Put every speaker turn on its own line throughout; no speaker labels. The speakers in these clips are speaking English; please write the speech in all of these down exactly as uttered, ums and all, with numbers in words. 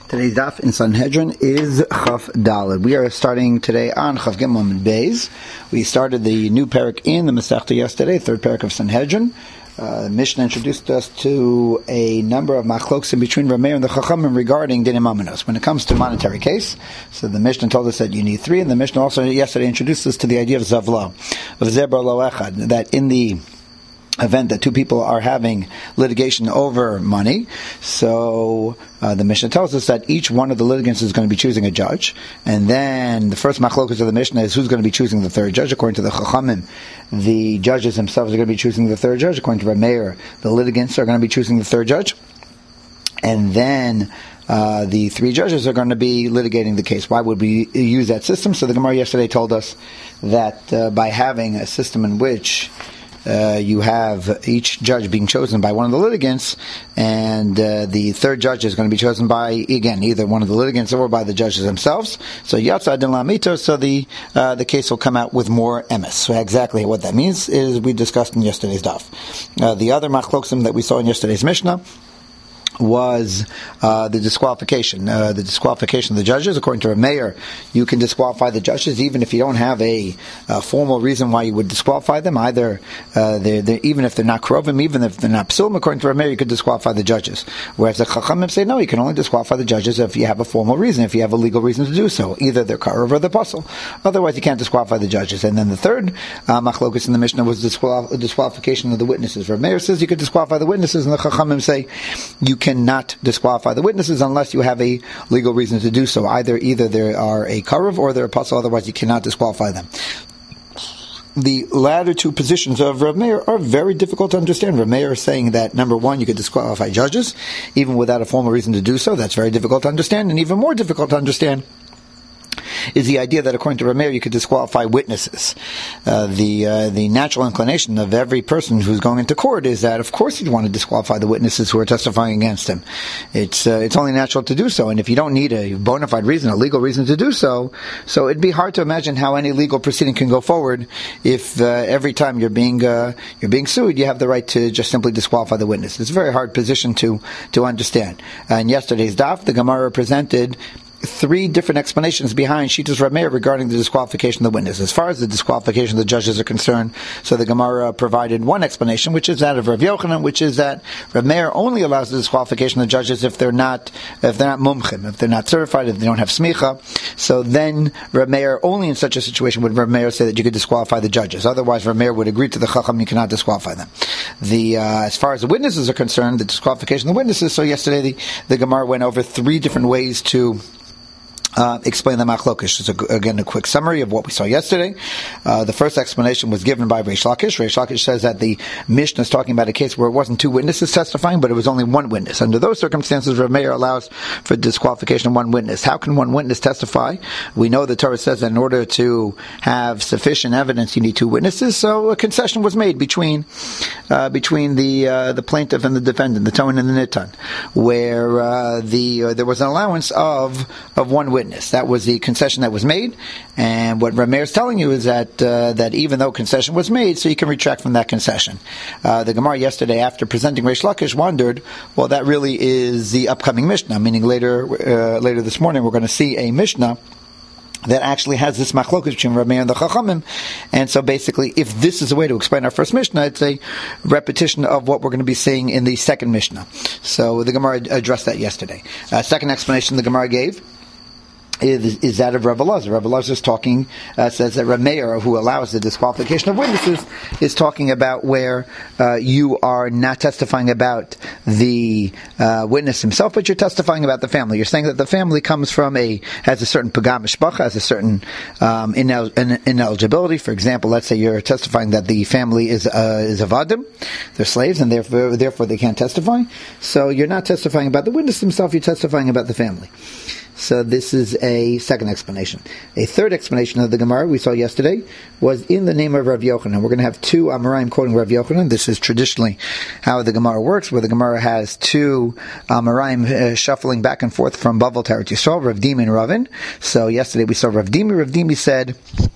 Today's daf in Sanhedrin is Chaf Daled. We are starting today on Chaf Gimel and Beis. We started the new parak in the Masechta yesterday, third parak of Sanhedrin. Uh, the Mishnah introduced us to a number of machloks in between Rameir and the Chachamim regarding dinim aminos when it comes to monetary case. So the Mishnah told us that you need three, and the Mishnah also yesterday introduced us to the idea of zavla, of zebra lo echad, that in the event that two people are having litigation over money, so uh, the Mishnah tells us that each one of the litigants is going to be choosing a judge, and then the first machlokas of the Mishnah is who's going to be choosing the third judge. According to the Chachamim, the judges themselves are going to be choosing the third judge. According to Rameir, the litigants are going to be choosing the third judge, and then Uh, the three judges are going to be litigating the case. Why would we use that system? So the Gemara yesterday told us that uh, by having a system in which Uh, you have each judge being chosen by one of the litigants, and uh, the third judge is going to be chosen by, again, either one of the litigants or by the judges themselves. So Yatsa Adin Lamito, so the uh, the case will come out with more emes. So exactly what that means is we discussed in yesterday's daf. Uh, the other machloksim that we saw in yesterday's Mishnah was uh, the disqualification. Uh, the disqualification of the judges. According to Rameir, you can disqualify the judges even if you don't have a, a formal reason why you would disqualify them. Either uh, they're, they're, even if they're not krovim, even if they're not psulim, according to Rameir, you could disqualify the judges. Whereas the Chachamim say, no, you can only disqualify the judges if you have a formal reason, if you have a legal reason to do so. Either they're karov or they're puzzle. Otherwise, you can't disqualify the judges. And then the third uh, machlokus in the Mishnah was disqual- disqualification of the witnesses. Rameir says you could disqualify the witnesses, and the Chachamim say you can cannot disqualify the witnesses unless you have a legal reason to do so. Either either they are a karav or they're a pasal, otherwise you cannot disqualify them. The latter two positions of Rav Meir are very difficult to understand. Rav Meir is saying that, number one, you could disqualify judges, even without a formal reason to do so. That's very difficult to understand, and even more difficult to understand is the idea that according to Rameir you could disqualify witnesses. Uh, the uh, the natural inclination of every person who's going into court is that of course you'd want to disqualify the witnesses who are testifying against him. It's uh, it's only natural to do so, and if you don't need a bona fide reason, a legal reason to do so, so it'd be hard to imagine how any legal proceeding can go forward if uh, every time you're being uh, you're being sued you have the right to just simply disqualify the witness. It's a very hard position to to understand. Uh, in yesterday's daf, the Gemara presented three different explanations behind Shitas Rameir regarding the disqualification of the witness. As far as the disqualification of the judges are concerned, so the Gemara provided one explanation, which is that of Rav Yochanan, which is that Rameir only allows the disqualification of the judges if they're not if they're not mumchim, if they're not certified, if they don't have smicha. So then Rameir, only in such a situation would Rameir say that you could disqualify the judges. Otherwise, Rameir would agree to the Chacham, you cannot disqualify them. The uh, as far as the witnesses are concerned, the disqualification of the witnesses, so yesterday the, the Gemara went over three different ways to Uh, explain the machlokish. So again, a quick summary of what we saw yesterday. Uh, the first explanation was given by Reish Lakish. Reish Lakish says that the Mishnah is talking about a case where it wasn't two witnesses testifying, but it was only one witness. Under those circumstances, Rav Meir allows for disqualification of one witness. How can one witness testify? We know the Torah says that in order to have sufficient evidence, you need two witnesses. So a concession was made between uh, between the uh, the plaintiff and the defendant, the Toin and the Nitan, where uh, the uh, there was an allowance of of one witness. Witness. That was the concession that was made, and what Rameir is telling you is that uh, that even though concession was made, so you can retract from that concession. Uh, the Gemara yesterday, after presenting Reish Lakish, wondered, well, that really is the upcoming Mishnah, meaning later uh, later this morning we're going to see a Mishnah that actually has this machlokas between Rameir and the Chachamim. And so basically, if this is a way to explain our first Mishnah, it's a repetition of what we're going to be seeing in the second Mishnah. So the Gemara addressed that yesterday. Uh, second explanation the Gemara gave Is, is that of Rav Elazar. Rav Elazar is talking, uh, says that Rameir, who allows the disqualification of witnesses, is talking about where uh, you are not testifying about the uh, witness himself, but you're testifying about the family. You're saying that the family comes from a, has a certain pagam mishpacha, has a certain um, inel- ineligibility. For example, let's say you're testifying that the family is uh, is avadim, they're slaves, and therefore, therefore they can't testify. So you're not testifying about the witness himself, you're testifying about the family. So this is a second explanation. A third explanation of the Gemara we saw yesterday was in the name of Rav Yochanan. We're going to have two Amoraim quoting Rav Yochanan. This is traditionally how the Gemara works, where the Gemara has two Amoraim uh, shuffling back and forth from Bavel to Eretz Yisrael, Rav Dimi and Ravin. So yesterday we saw Rav Dimi. Rav Dimi said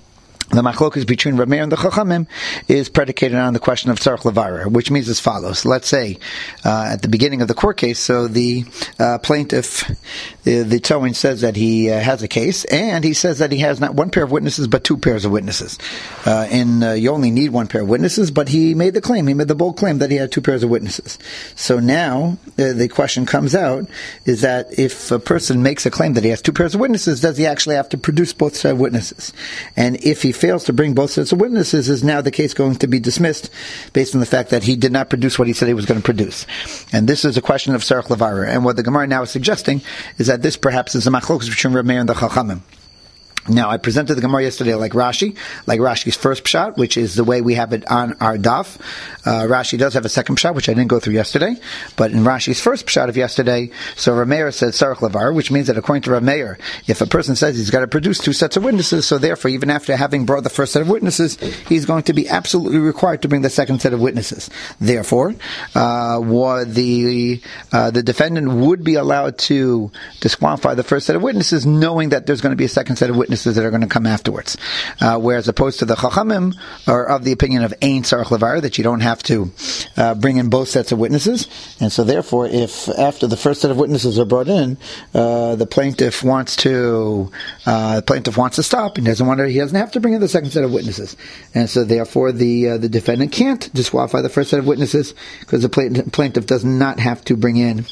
the machlokas between Rav Meir and the Chachamim is predicated on the question of tzarich levarer, which means as follows. Let's say uh, at the beginning of the court case, so the uh, plaintiff, the, the towing says that he uh, has a case, and he says that he has not one pair of witnesses, but two pairs of witnesses. Uh, and uh, you only need one pair of witnesses, but he made the claim, he made the bold claim that he had two pairs of witnesses. So now uh, the question comes out is that if a person makes a claim that he has two pairs of witnesses, does he actually have to produce both sets of witnesses? And if he fails to bring both sets of witnesses, is now the case going to be dismissed based on the fact that he did not produce what he said he was going to produce? And this is a question of tzarich levarer. And what the Gemara now is suggesting is that this perhaps is a machlokas between Rav Meir and the Chachamim. Now, I presented the Gemara yesterday like Rashi, like Rashi's first pshat, which is the way we have it on our daf. Uh, Rashi does have a second pshat, which I didn't go through yesterday, but in Rashi's first pshat of yesterday, so Rav Meir said tzarich levarer, which means that according to Rav Meir, if a person says he's got to produce two sets of witnesses, so therefore, even after having brought the first set of witnesses, he's going to be absolutely required to bring the second set of witnesses. Therefore, uh, what the uh, the defendant would be allowed to disqualify the first set of witnesses, knowing that there's going to be a second set of witnesses that are going to come afterwards. Uh, whereas opposed to the Chachamim, are of the opinion of Ein tzarich levarer, that you don't have to uh, bring in both sets of witnesses. And so therefore, if after the first set of witnesses are brought in, uh, the plaintiff wants to, uh, the plaintiff wants to stop, and doesn't want to, he doesn't have to bring in the second set of witnesses. And so therefore, the uh, the defendant can't disqualify the first set of witnesses, because the plaintiff does not have to bring in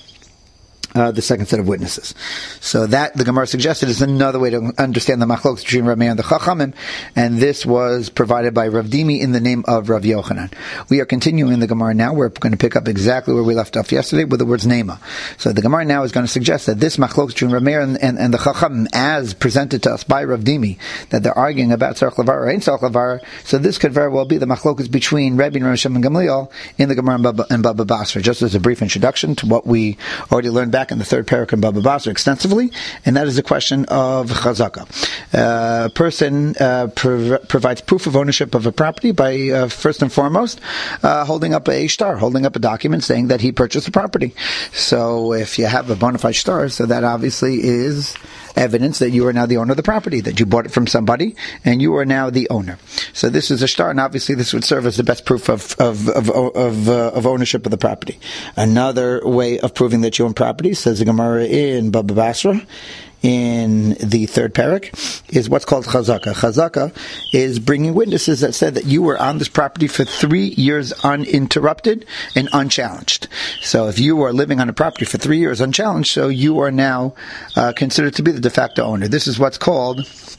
Uh, the second set of witnesses. So that, the Gemara suggested, is another way to understand the machlokas between Rav Meir and the Chachamim, and this was provided by Rav Dimi in the name of Rav Yochanan. We are continuing the Gemara now. We're going to pick up exactly where we left off yesterday with the words Nema. So the Gemara now is going to suggest that this machlokas between Rav Meir and, and, and the Chachamim, as presented to us by Rav Dimi, that they're arguing about tzarich levarer or ain't tzarich levarer, so this could very well be the machlokas between Rebbe and Rav Shimon Gamliel in the Gemara and Baba, and Baba Basra. Just as a brief introduction to what we already learned back in the third parak in Baba Basra extensively, and that is the question of chazaka. Uh, a person uh, prov- provides proof of ownership of a property by, uh, first and foremost, uh, holding up a shtar, holding up a document saying that he purchased the property. So if you have a bona fide shtar, so that obviously is evidence that you are now the owner of the property, that you bought it from somebody, and you are now the owner. So this is a shtar, and obviously this would serve as the best proof of of of of, uh, of ownership of the property. Another way of proving that you own property, says the Gemara in Baba Basra, in the third parak, is what's called chazaka. Chazaka is bringing witnesses that said that you were on this property for three years uninterrupted and unchallenged. So if you are living on a property for three years unchallenged, so you are now uh, considered to be the de facto owner. This is what's called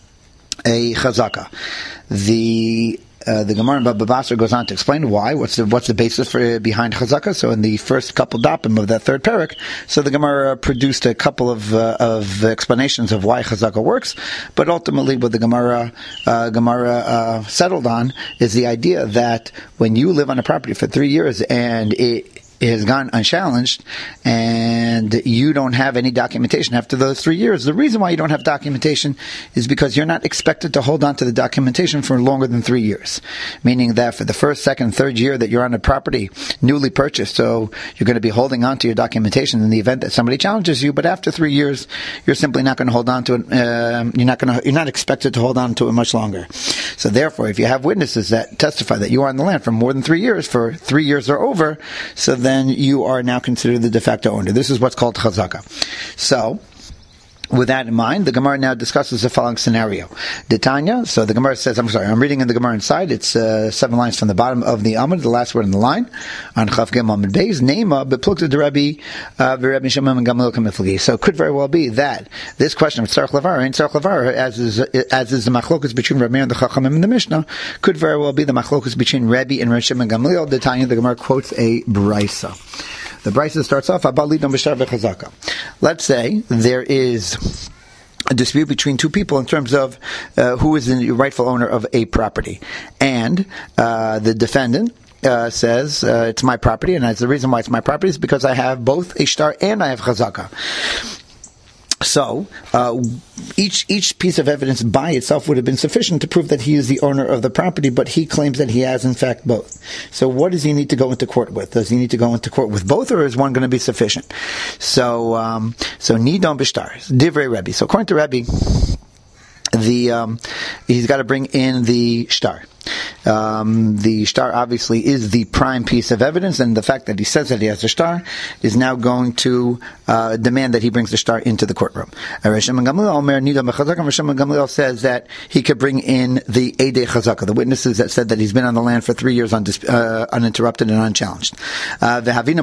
a chazaka. The Uh, the Gemara in Baba Basra goes on to explain why. What's the what's the basis for behind chazaka? So in the first couple dapim of that third parak, so the Gemara produced a couple of uh, of explanations of why chazaka works. But ultimately, what the Gemara uh, Gemara uh, settled on is the idea that when you live on a property for three years and it It has gone unchallenged, and you don't have any documentation after those three years. The reason why you don't have documentation is because you're not expected to hold on to the documentation for longer than three years. Meaning that for the first, second, third year that you're on a property newly purchased, so you're going to be holding on to your documentation in the event that somebody challenges you. But after three years, you're simply not going to hold on to it. Um, you're not going to. You're not expected to hold on to it much longer. So therefore, if you have witnesses that testify that you are on the land for more than three years, for three years or over, so then then you are now considered the de facto owner. This is what's called chazaka. So, with that in mind, the Gemara now discusses the following scenario. Detanya, so the Gemara says, I'm sorry, I'm reading in the Gemara inside, it's uh, seven lines from the bottom of the Amud, the last word in the line, on Chav Gem Amud Beis, Nema, Beplukta de Rabbi, Rabbi Shimon and Gamliel Kamiflagi. So it could very well be that this question of tzarich levarer and tzarich levarer, as is, as is the machlokas between Rabbi Meir and the Chachamim in the Mishnah, could very well be the machlokas between Rabbi and Rabbi Shimon and Gamliel. Detanya, the Gemara quotes a brisa. The brisa starts off, let's say there is a dispute between two people in terms of uh, who is the rightful owner of a property. And uh, the defendant uh, says, uh, it's my property, and that's the reason why it's my property is because I have both a shtar and I have chazaka. So, uh, each each piece of evidence by itself would have been sufficient to prove that he is the owner of the property, but he claims that he has in fact both. So what does he need to go into court with? Does he need to go into court with both, or is one going to be sufficient? So, um, so Nidon Bishtar, Divrei Rebbe. So according to Rebbe, the um, he's got to bring in the shtar. Um, the shtar obviously is the prime piece of evidence, and the fact that he says that he has a shtar is now going to uh, demand that he brings the shtar into the courtroom. Rav Shimon Gamliel says that he could bring in the Eidei Chazaka, the witnesses that said that he's been on the land for three years undis- uh, uninterrupted and unchallenged. Uh,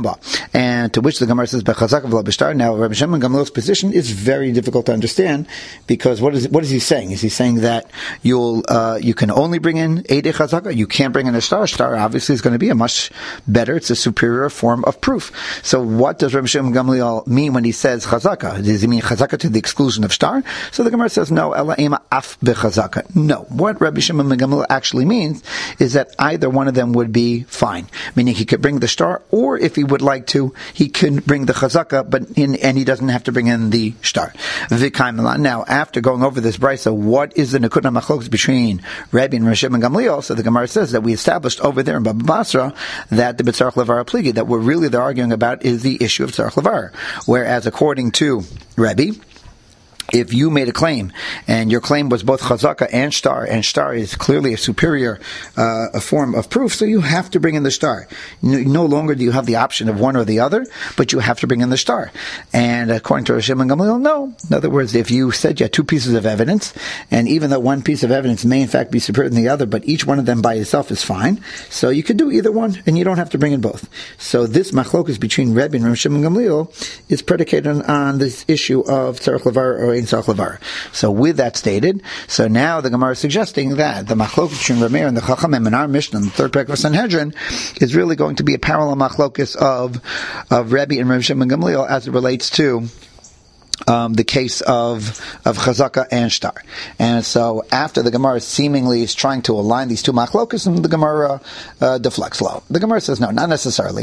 and to which the Gemara says, now Rav Shimon Gamliel's position is very difficult to understand, because what is what is he saying? Is he saying that you'll uh, you can only bring in Eidei Chazaka, you can't bring in a shtar? Shtar obviously is going to be a much better, it's a superior form of proof. So what does Rabbi Shimon Gamliel mean when he says Chazaka? Does he mean Chazaka to the exclusion of shtar? So the Gemara says, no, Ela Ema Af Bechazaka. No. What Rabbi Shimon Gamliel actually means is that either one of them would be fine. Meaning he could bring the shtar, or if he would like to, he can bring the Chazaka, but in, and he doesn't have to bring in the shtar. Now, after going over this brisa, what is the Nekuda Machlokes between Rabbi and Rabbi Shimon Gamliel? So the Gemara says that we established over there in Baba Basra that the B'tzarech Levar Pligi, that what really they're arguing about is the issue of Tzarech Levar. Whereas according to Rebbe, if you made a claim, and your claim was both chazaka and shtar, and shtar is clearly a superior uh, a form of proof, so you have to bring in the shtar. No, no longer do you have the option of one or the other, but you have to bring in the shtar. And according to Rav Shimon Gamliel, no. In other words, if you said you had two pieces of evidence, and even though one piece of evidence may in fact be superior than the other, but each one of them by itself is fine, so you could do either one, and you don't have to bring in both. So this machlokus between Rebbe and Rav Shimon Gamliel is predicated on, on this issue of tzarech levar or So with that stated, so now the Gemara is suggesting that the machlokus between Rav Meir and the Chachamim in our Mishnah, the third parak of Sanhedrin, is really going to be a parallel machlokus of of Rebbe and Rav Shimon Gamliel as it relates to Um, the case of of Chazaka and Shtar. And so after the Gemara seemingly is trying to align these two machlokas, and the Gemara uh, deflects low. The Gemara says, no, not necessarily.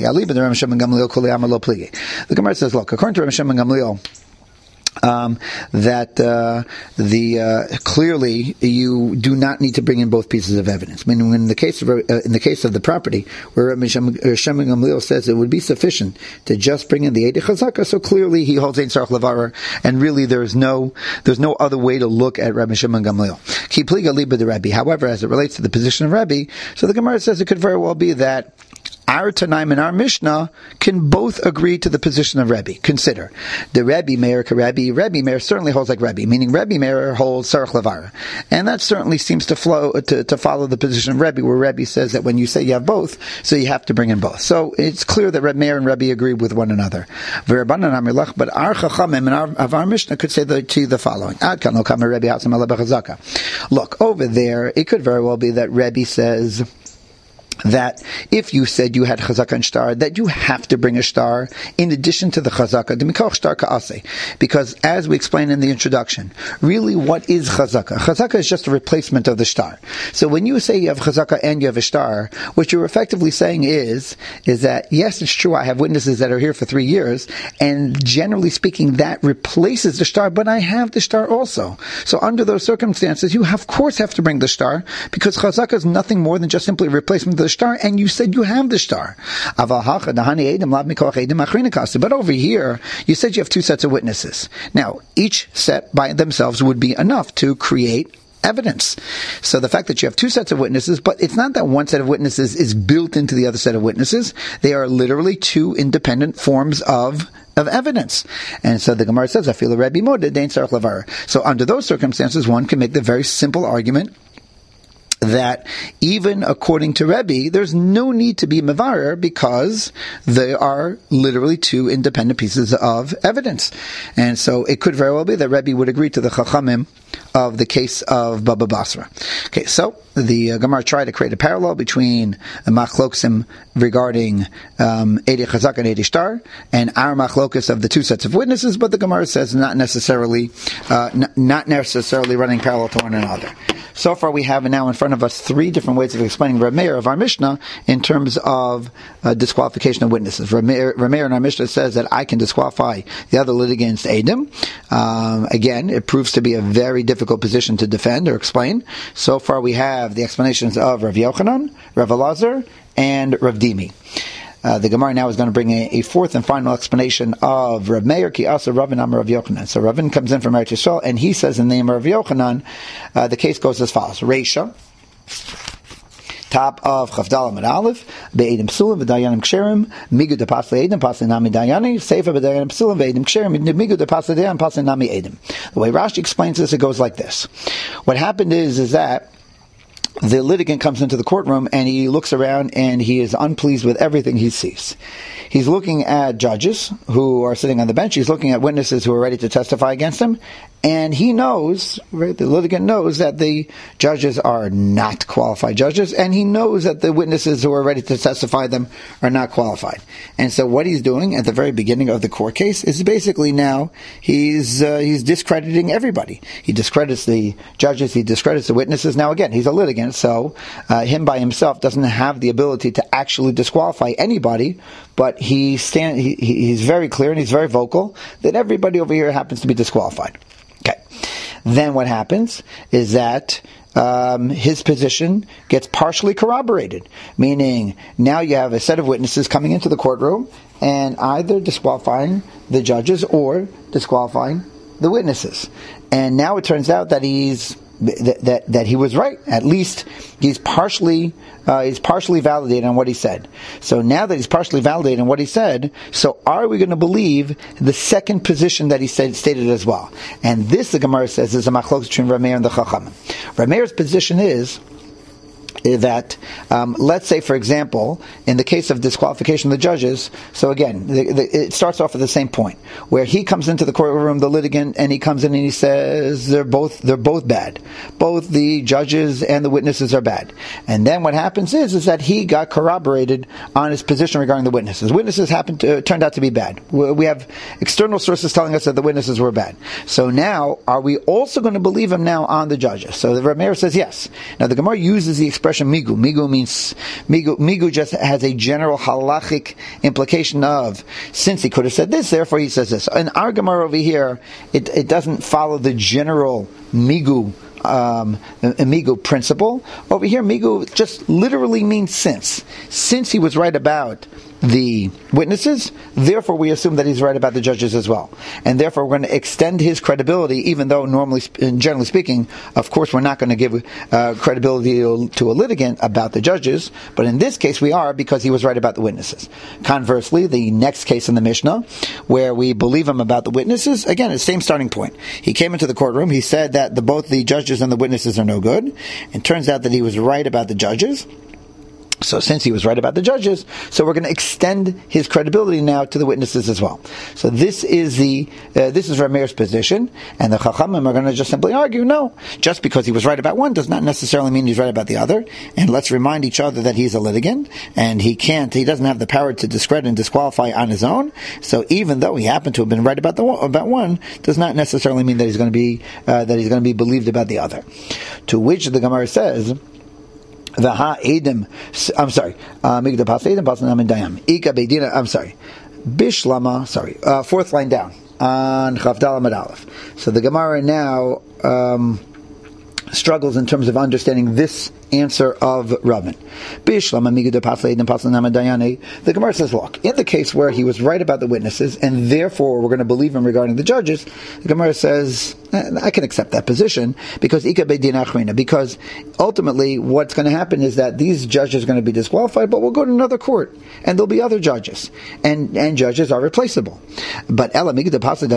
The Gemara says, look, according to Rav Shimon Gamliel, Um, that uh, the uh, clearly you do not need to bring in both pieces of evidence. I mean, in the case of uh, in the case of the property, where Rav Shimon Gamliel says it would be sufficient to just bring in the Eidei Chazaka, so clearly he holds Ein Tzarech Levar, and really there's no there's no other way to look at Rav Shimon Gamliel. Ki pliga liba de Rabbi. However, as it relates to the position of Rabbi, so the Gemara says it could very well be that our Tanaim and our Mishnah can both agree to the position of Rebbe. Consider, the Rebbe Meir, Rebbe, Rebbe Meir certainly holds like Rebbe, meaning Rebbe Meir holds Tzarech Levar. And that certainly seems to flow, to, to follow the position of Rebbe, where Rebbe says that when you say you have both, so you have to bring in both. So it's clear that Rebbe Meir and Rebbe agree with one another. But our Chachamim and our, of our Mishnah could say the, to you the following. Look, over there, it could very well be that Rebbe says that if you said you had chazaka and shtar, that you have to bring a shtar in addition to the chazaka, because as we explained in the introduction, really what is chazaka? Chazaka is just a replacement of the shtar. So when you say you have chazaka and you have a shtar, what you're effectively saying is, is that yes, it's true, I have witnesses that are here for three years, and generally speaking, that replaces the shtar, but I have the shtar also. So under those circumstances, you of course have to bring the shtar, because chazaka is nothing more than just simply a replacement of the shtar, and you said you have the shtar. But over here, you said you have two sets of witnesses. Now, each set by themselves would be enough to create evidence. So the fact that you have two sets of witnesses, but it's not that one set of witnesses is built into the other set of witnesses. They are literally two independent forms of of evidence. And so the Gemara says, I feel a Rebbe Modeh Dein Tzarech Levar. So under those circumstances, one can make the very simple argument that even according to Rebbe, there's no need to be mevarer, because they are literally two independent pieces of evidence. And so it could very well be that Rebbe would agree to the Chachamim of the case of Baba Basra. Okay, so the uh, Gemara tried to create a parallel between the machloksim regarding um, Eidei Chazak and Eidei Shtar, and our machlokus of the two sets of witnesses, but the Gemara says not necessarily, uh, n- not necessarily running parallel to one another. So far, we have now in front of us three different ways of explaining Rav Meir of our Mishnah in terms of uh, disqualification of witnesses. Rav Meir, Rav Meir in our Mishnah says that I can disqualify the other litigants Eidim. Um, again, it proves to be a very difficult position to defend or explain. So far, we have the explanations of Rav Yochanan, Rav Elazar, and Rav Dimi. Uh, the Gemara now is going to bring a, a fourth and final explanation of Rav Meir ki asa Ravin amar Rav Yochanan. So Ravin comes in from Eretz Yisrael, and he says in the name of Rav Yochanan, uh, the case goes as follows. Reisha, top of Chavdal Amid Aleph, Be'edim Psulim, V'dayanim Ksherim, Migu de Pasle Edim, Pasle Nami Dayani, Sefer V'dayanim Psulim, V'edim Ksherim, Migu de Pasle Dayan, Pasle Nami Edim. The way Rashi explains this, it goes like this. What happened is, is that the litigant comes into the courtroom and he looks around and he is unpleased with everything he sees. He's looking at judges who are sitting on the bench. He's looking at witnesses who are ready to testify against him. And he knows, right, the litigant knows that the judges are not qualified judges, and he knows that the witnesses who are ready to testify them are not qualified. And so what he's doing at the very beginning of the court case is basically now he's uh, he's discrediting everybody. He discredits the judges, he discredits the witnesses. Now again, he's a litigant, so uh, him by himself doesn't have the ability to actually disqualify anybody, but he stand, he, he's very clear and he's very vocal that everybody over here happens to be disqualified. Okay. Then what happens is that um, his position gets partially corroborated, meaning now you have a set of witnesses coming into the courtroom and either disqualifying the judges or disqualifying the witnesses. And now it turns out that he's that that, that he was right. At least he's partially uh, he's partially validated on what he said. So now that he's partially validated on what he said, so are we going to believe the second position that he said stated as well? And this, the Gemara says, is a machlokes between Rav Meir and the Chachamim. Rav Meir's position is that, um, let's say, for example, in the case of disqualification of the judges, so again, the, the, it starts off at the same point, where he comes into the courtroom, the litigant, and he comes in and he says, they're both they're both bad. Both the judges and the witnesses are bad. And then what happens is, is that he got corroborated on his position regarding the witnesses. Witnesses happened to, uh, turned out to be bad. We have external sources telling us that the witnesses were bad. So now, are we also going to believe him now on the judges? So the Rav Meir says yes. Now the Gemara uses the expression migu. Migu means, migu, migu just has a general halachic implication of, since he could have said this, therefore he says this. In our Gemara over here, it, it doesn't follow the general migu Um, migu principle. Over here, migu just literally means since. Since he was right about the witnesses, therefore we assume that he's right about the judges as well. And therefore we're going to extend his credibility, even though normally, generally speaking, of course we're not going to give uh, credibility to a litigant about the judges, but in this case we are, because he was right about the witnesses. Conversely, the next case in the Mishnah, where we believe him about the witnesses, again, it's the same starting point. He came into the courtroom, he said that the, both the judges and the witnesses are no good, and turns out that he was right about the judges. So since he was right about the judges, so we're going to extend his credibility now to the witnesses as well. So this is the uh, this is Rav Meir's position, and the Chachamim are going to just simply argue, no, just because he was right about one does not necessarily mean he's right about the other. And let's remind each other that he's a litigant, and he can't, he doesn't have the power to discredit and disqualify on his own. So even though he happened to have been right about the about one, does not necessarily mean that he's going to be uh, that he's going to be believed about the other. To which the Gemara says, the ha edim, I'm sorry, migda pas edim pas namin dayam. Ika beidina, I'm sorry, bishlama, sorry, uh, fourth line down on Chavdal Amid Aleph. So the Gemara now um, struggles in terms of understanding this answer of Ravin. The Gemara says, look, in the case where he was right about the witnesses, and therefore we're going to believe him regarding the judges, the Gemara says, I can accept that position, because because ultimately what's going to happen is that these judges are going to be disqualified, but we'll go to another court, and there'll be other judges, and, and judges are replaceable. But but in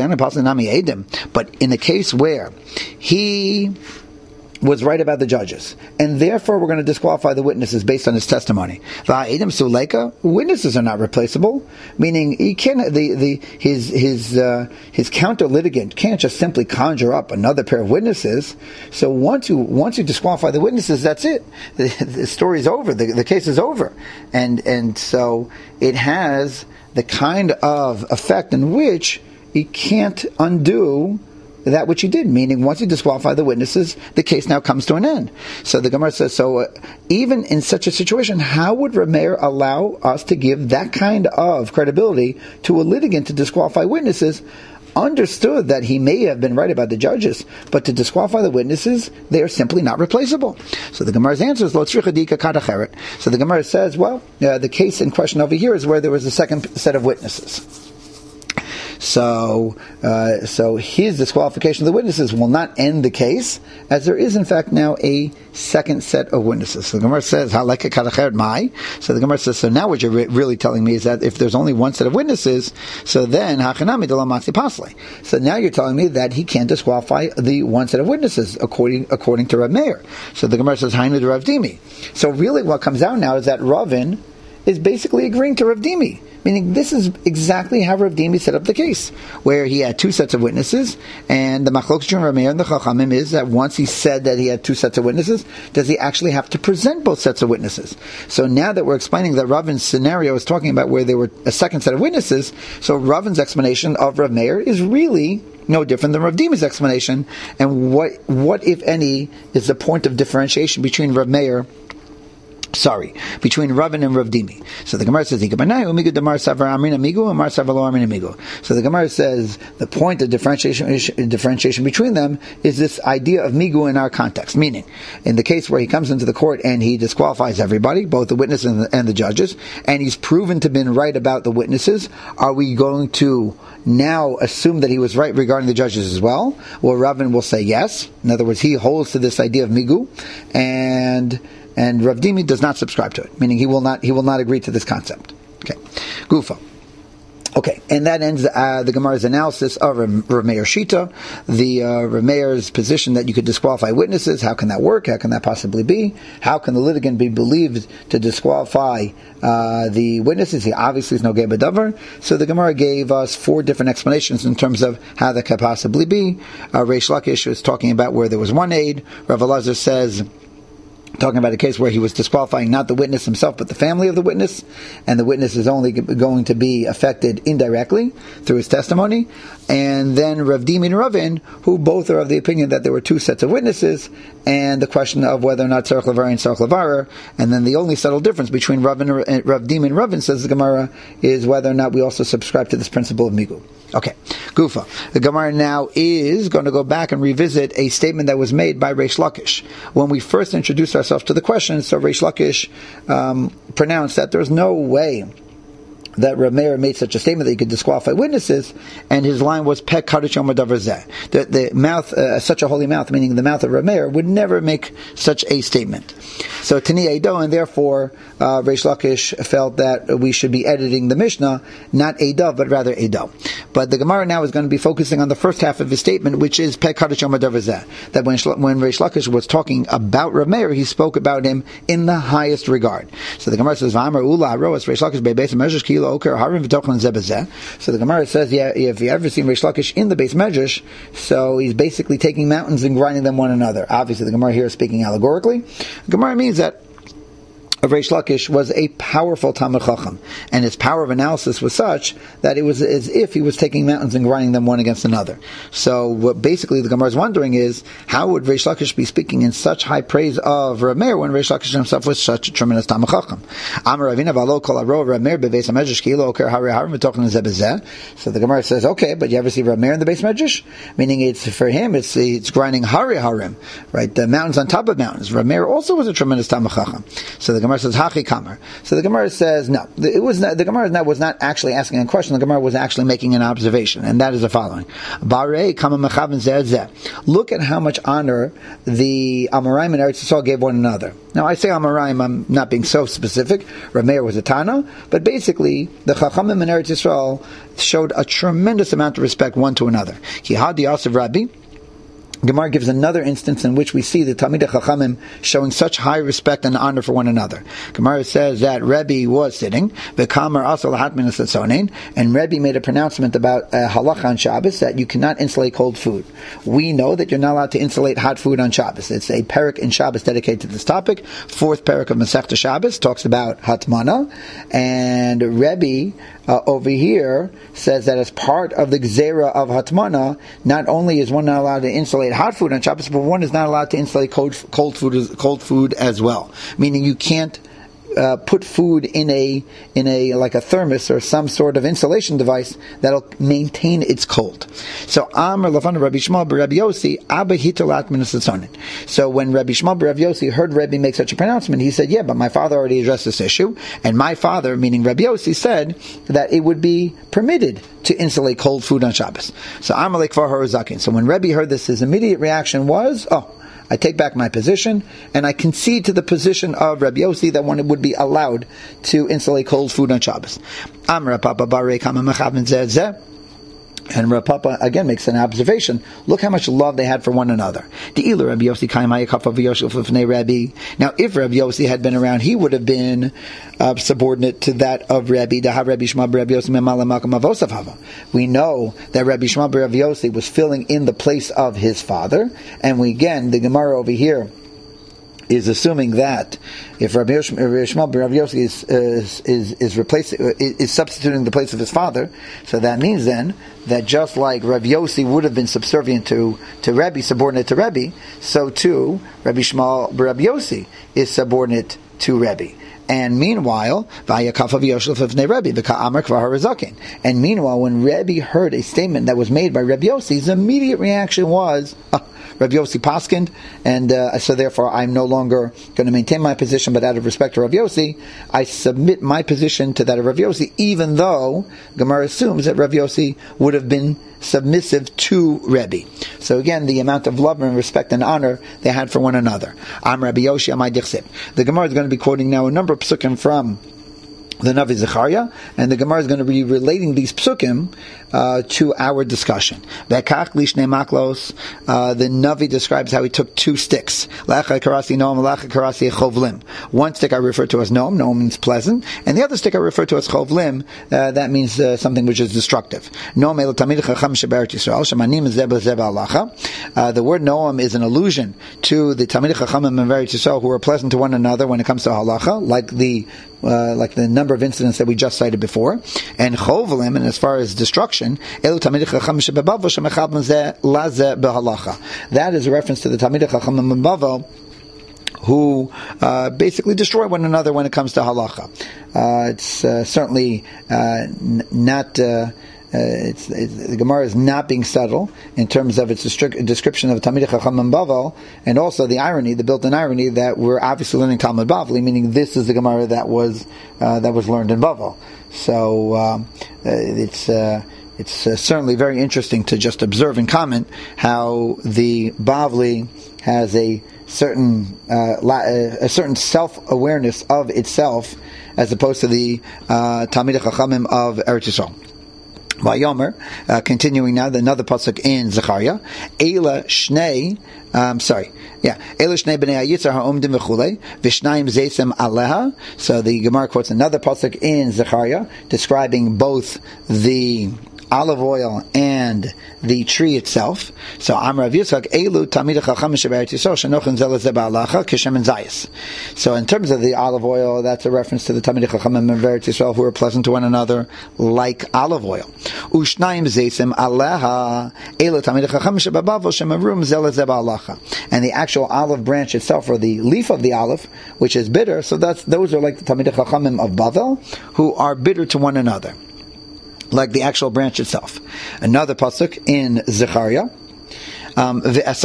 the case where he was right about the judges, and therefore we're going to disqualify the witnesses based on his testimony. Witnesses are not replaceable, meaning he can the, the his his uh, his counter litigant can't just simply conjure up another pair of witnesses. So once you once you disqualify the witnesses, that's it. The, the story's over. The, the case is over, and and so it has the kind of effect in which he can't undo that which he did, meaning once you disqualify the witnesses, the case now comes to an end. So the Gemara says, so uh, even in such a situation, how would Rav Meir allow us to give that kind of credibility to a litigant to disqualify witnesses understood that he may have been right about the judges, but to disqualify the witnesses, they are simply not replaceable. So the Gemara's answer is, Lo tzricha dika kad acheret. So the Gemara says, well, uh, the case in question over here is where there was a second set of witnesses. So, uh, so his disqualification of the witnesses will not end the case, as there is in fact now a second set of witnesses. So the Gemara says, "Haleka kadacheret mai." So the Gemara says, so now what you're re- really telling me is that if there's only one set of witnesses, so then hachanami de la matzi pasle. So now you're telling me that he can't disqualify the one set of witnesses according according to Rav Meir. So the Gemara says, "Hainu de Rav Dimi." So really, what comes out now is that Ravin is basically agreeing to Rav Dimi. Meaning, this is exactly how Rav Dimi set up the case, where he had two sets of witnesses, and the machlokes between Rav Meir and the Chachamim is that once he said that he had two sets of witnesses, does he actually have to present both sets of witnesses? So now that we're explaining that Ravin's scenario is talking about where there were a second set of witnesses, so Ravin's explanation of Rav Meir is really no different than Rav Dimi's explanation, and what, what if any, is the point of differentiation between Rav Meir Sorry, between Ravin and Rav Dimi. So the Gemara says, So the Gemara says the point of differentiation differentiation between them is this idea of migu in our context. Meaning, in the case where he comes into the court and he disqualifies everybody, both the witnesses and the, and the judges, and he's proven to have been right about the witnesses, are we going to now assume that he was right regarding the judges as well? Well, Ravin will say yes. In other words, he holds to this idea of migu, and And Rav Dimi does not subscribe to it, meaning he will not he will not agree to this concept. Okay, Gufa. Okay, and that ends uh, the Gemara's analysis of Rav Meir Shita, the uh, Rav Meir's position that you could disqualify witnesses. How can that work? How can that possibly be? How can the litigant be believed to disqualify uh, the witnesses? He obviously is no gei b'davar. So the Gemara gave us four different explanations in terms of how that could possibly be. Uh, Reish Lakish is talking about where there was one aid. Rav Elazar says, talking about a case where he was disqualifying not the witness himself, but the family of the witness, and the witness is only going to be affected indirectly through his testimony. And then Rav Dimi and Ravin, who both are of the opinion that there were two sets of witnesses, and the question of whether or not Tzarech Levarer and Tzarech Levarer, and then the only subtle difference between Rav, and, Rav Dimi and Ravin, says the Gemara, is whether or not we also subscribe to this principle of Migu. Okay, Gufa. The Gemara now is going to go back and revisit a statement that was made by Reish Lakish. When we first introduced ourselves to the question, so Reish Lakish um, pronounced that there's no way that Rav Meir made such a statement that he could disqualify witnesses, and his line was Pek Kadosh Yomer Davar Zeh. The, the mouth, uh, such a holy mouth, meaning the mouth of Rav Meir, would never make such a statement. So Tani Eido, and therefore uh, Reish Lakish felt that we should be editing the Mishnah, not Eido, but rather Eido. But the Gemara now is going to be focusing on the first half of his statement, which is Pek Kadosh Yomer Davar Zeh. That when, when Reish Lakish was talking about Rav Meir, he spoke about him in the highest regard. So the Gemara says, V'amar Ula Roas Reish Lakish Bebeis Medrash Kilo. So the Gemara says, yeah, if you ever seen Reish Lakish in the Beis Medrash, so he's basically taking mountains and grinding them one another. Obviously, the Gemara here is speaking allegorically. The Gemara means that Reish Lakish was a powerful Talmid Chacham, and his power of analysis was such that it was as if he was taking mountains and grinding them one against another. So what basically the Gemara is wondering is, how would Reish Lakish be speaking in such high praise of Rav Meir when Reish Lakish himself was such a tremendous Talmid Chacham? So the Gemara says, okay, but you ever see Rav Meir in the Beis Medrash? Meaning it's, for him, it's it's grinding Hari Harim, right? The mountains on top of mountains. Rav Meir also was a tremendous Talmid Chacham. So the Gemara says Hachi Kamar. So the Gemara says no. It was not, the Gemara was not actually asking a question. The Gemara was actually making an observation, and that is the following: Look at how much honor the Amoraim and Eretz Yisrael gave one another. Now I say Amoraim, I'm not being so specific. Rav Meir was a Tana, but basically the Chachamim and Eretz Yisrael showed a tremendous amount of respect one to another. Ki Hadi Yosef Rabbi. Gemara gives another instance in which we see the Talmidei Chachamim showing such high respect and honor for one another. Gemara says that Rebbe was sitting, V'kamar asal hatmin asatzonin, and Rebbe made a pronouncement about uh, halacha on Shabbos that you cannot insulate cold food. We know that you're not allowed to insulate hot food on Shabbos. It's a parak in Shabbos dedicated to this topic. Fourth parak of Masechta Shabbos talks about hatmana, and Rebbe Uh, over here says that as part of the gzera of hatmana, not only is one not allowed to insulate hot food on Shabbos, but one is not allowed to insulate cold, cold food, cold food as well. Meaning you can't uh, put food in a in a like a thermos or some sort of insulation device that'll maintain its cold. So Amr Lafan Rabbi Shmuel Rabbi Yossi Abba Hitolat Minasatzonin. So when Rabbi Shmuel Rabbi Yossi heard Rabbi make such a pronouncement, he said, "Yeah, but my father already addressed this issue, and my father, meaning Rabbi Yossi, said that it would be permitted to insulate cold food on Shabbos." So Amr Lekvar Harazakin. So when Rabbi heard this, his immediate reaction was, "Oh, I take back my position, and I concede to the position of Rabbi Yossi that one would be allowed to insulate cold food on Shabbos." Amra Papa Barei Kama Mechavin Zeh Zeh. And Rav Papa again makes an observation. Look how much love they had for one another. Now, if Rabbi Yossi had been around, he would have been uh, subordinate to that of Rabbi. We know that Rabbi Shmuel Rabbi Yossi was filling in the place of his father. And we again, the Gemara over here is assuming that if Rabbi Shmuel Rabbi Yossi is is is, is replacing is substituting the place of his father, so that means then that just like Rabbi Yossi would have been subservient to to Rabbi, subordinate to Rabbi, so too Rabbi Shmuel Rabbi Yossi is subordinate to Rabbi. And meanwhile, and meanwhile, when Rabbi heard a statement that was made by Rabbi Yossi, his immediate reaction was, oh, Rabbi Yossi paskind, and uh, so therefore I'm no longer going to maintain my position, but out of respect to Rabbi Yossi, I submit my position to that of Rabbi Yossi, even though Gemara assumes that Rabbi Yossi would have been submissive to Rebbe. So again, the amount of love and respect and honor they had for one another. Am Rabbi Yoshi Amai Dichsib. The Gemara is going to be quoting now a number of psukim from the Navi Zechariah, and the Gemara is going to be relating these psukim uh, to our discussion. Bekach lishnei maklos. Uh, the Navi describes how he took two sticks. Lecha karasi noam, lecha karasi chovlim. One stick I refer to as noam. Noam means pleasant, and the other stick I refer to as chovlim. Uh, that means uh, something which is destructive. Noam el tamid chacham sheberetz Yisrael shemanim zeba zeba alacha. The word noam is an allusion to the tamid chachamim in Eretz Yisrael who are pleasant to one another when it comes to halacha, like the Uh, like the number of incidents that we just cited before. And chovelim, and as far as destruction, that is a reference to the Talmidei Chachamim in Bavel, who uh, basically destroy one another when it comes to halacha. Uh, it's uh, certainly uh, n- not... Uh, Uh, it's, it's, the Gemara is not being subtle in terms of its destri- description of Talmidei Chachamim Bavel, and also the irony, the built-in irony that we're obviously learning Talmud Bavli, meaning this is the Gemara that was uh, that was learned in Bavel. So um, uh, it's uh, it's uh, certainly very interesting to just observe and comment how the Bavli has a certain uh, la- a certain self-awareness of itself as opposed to the uh, Talmidei Chachamim of Eretz Yisrael. Vayomer, uh, continuing now, another pasuk in Zechariah. Eila shnei, um, sorry, yeah, Eila shnei bnei hayitzar ha'omdim v'chulei v'shnayim zeisem aleha. So the Gemara quotes another pasuk in Zechariah describing both the olive oil and the tree itself. So Amar Rav Yitzchak Elu Talmidei Chachamim sheberetz Yisrael shenochen zelazeh ba'alacha kishem and zayis. So in terms of the olive oil, that's a reference to the Talmidei Chachamim in Eretz Yisrael who are pleasant to one another like olive oil. Ushnayim zeisem aleha Elu Talmidei Chachamim shebebavel shemarum zelazeh ba'alacha. And the actual olive branch itself, or the leaf of the olive, which is bitter, so that's those are like the Talmidei Chachamim of Bavel who are bitter to one another, like the actual branch itself. Another pasuk in Zechariah. Um,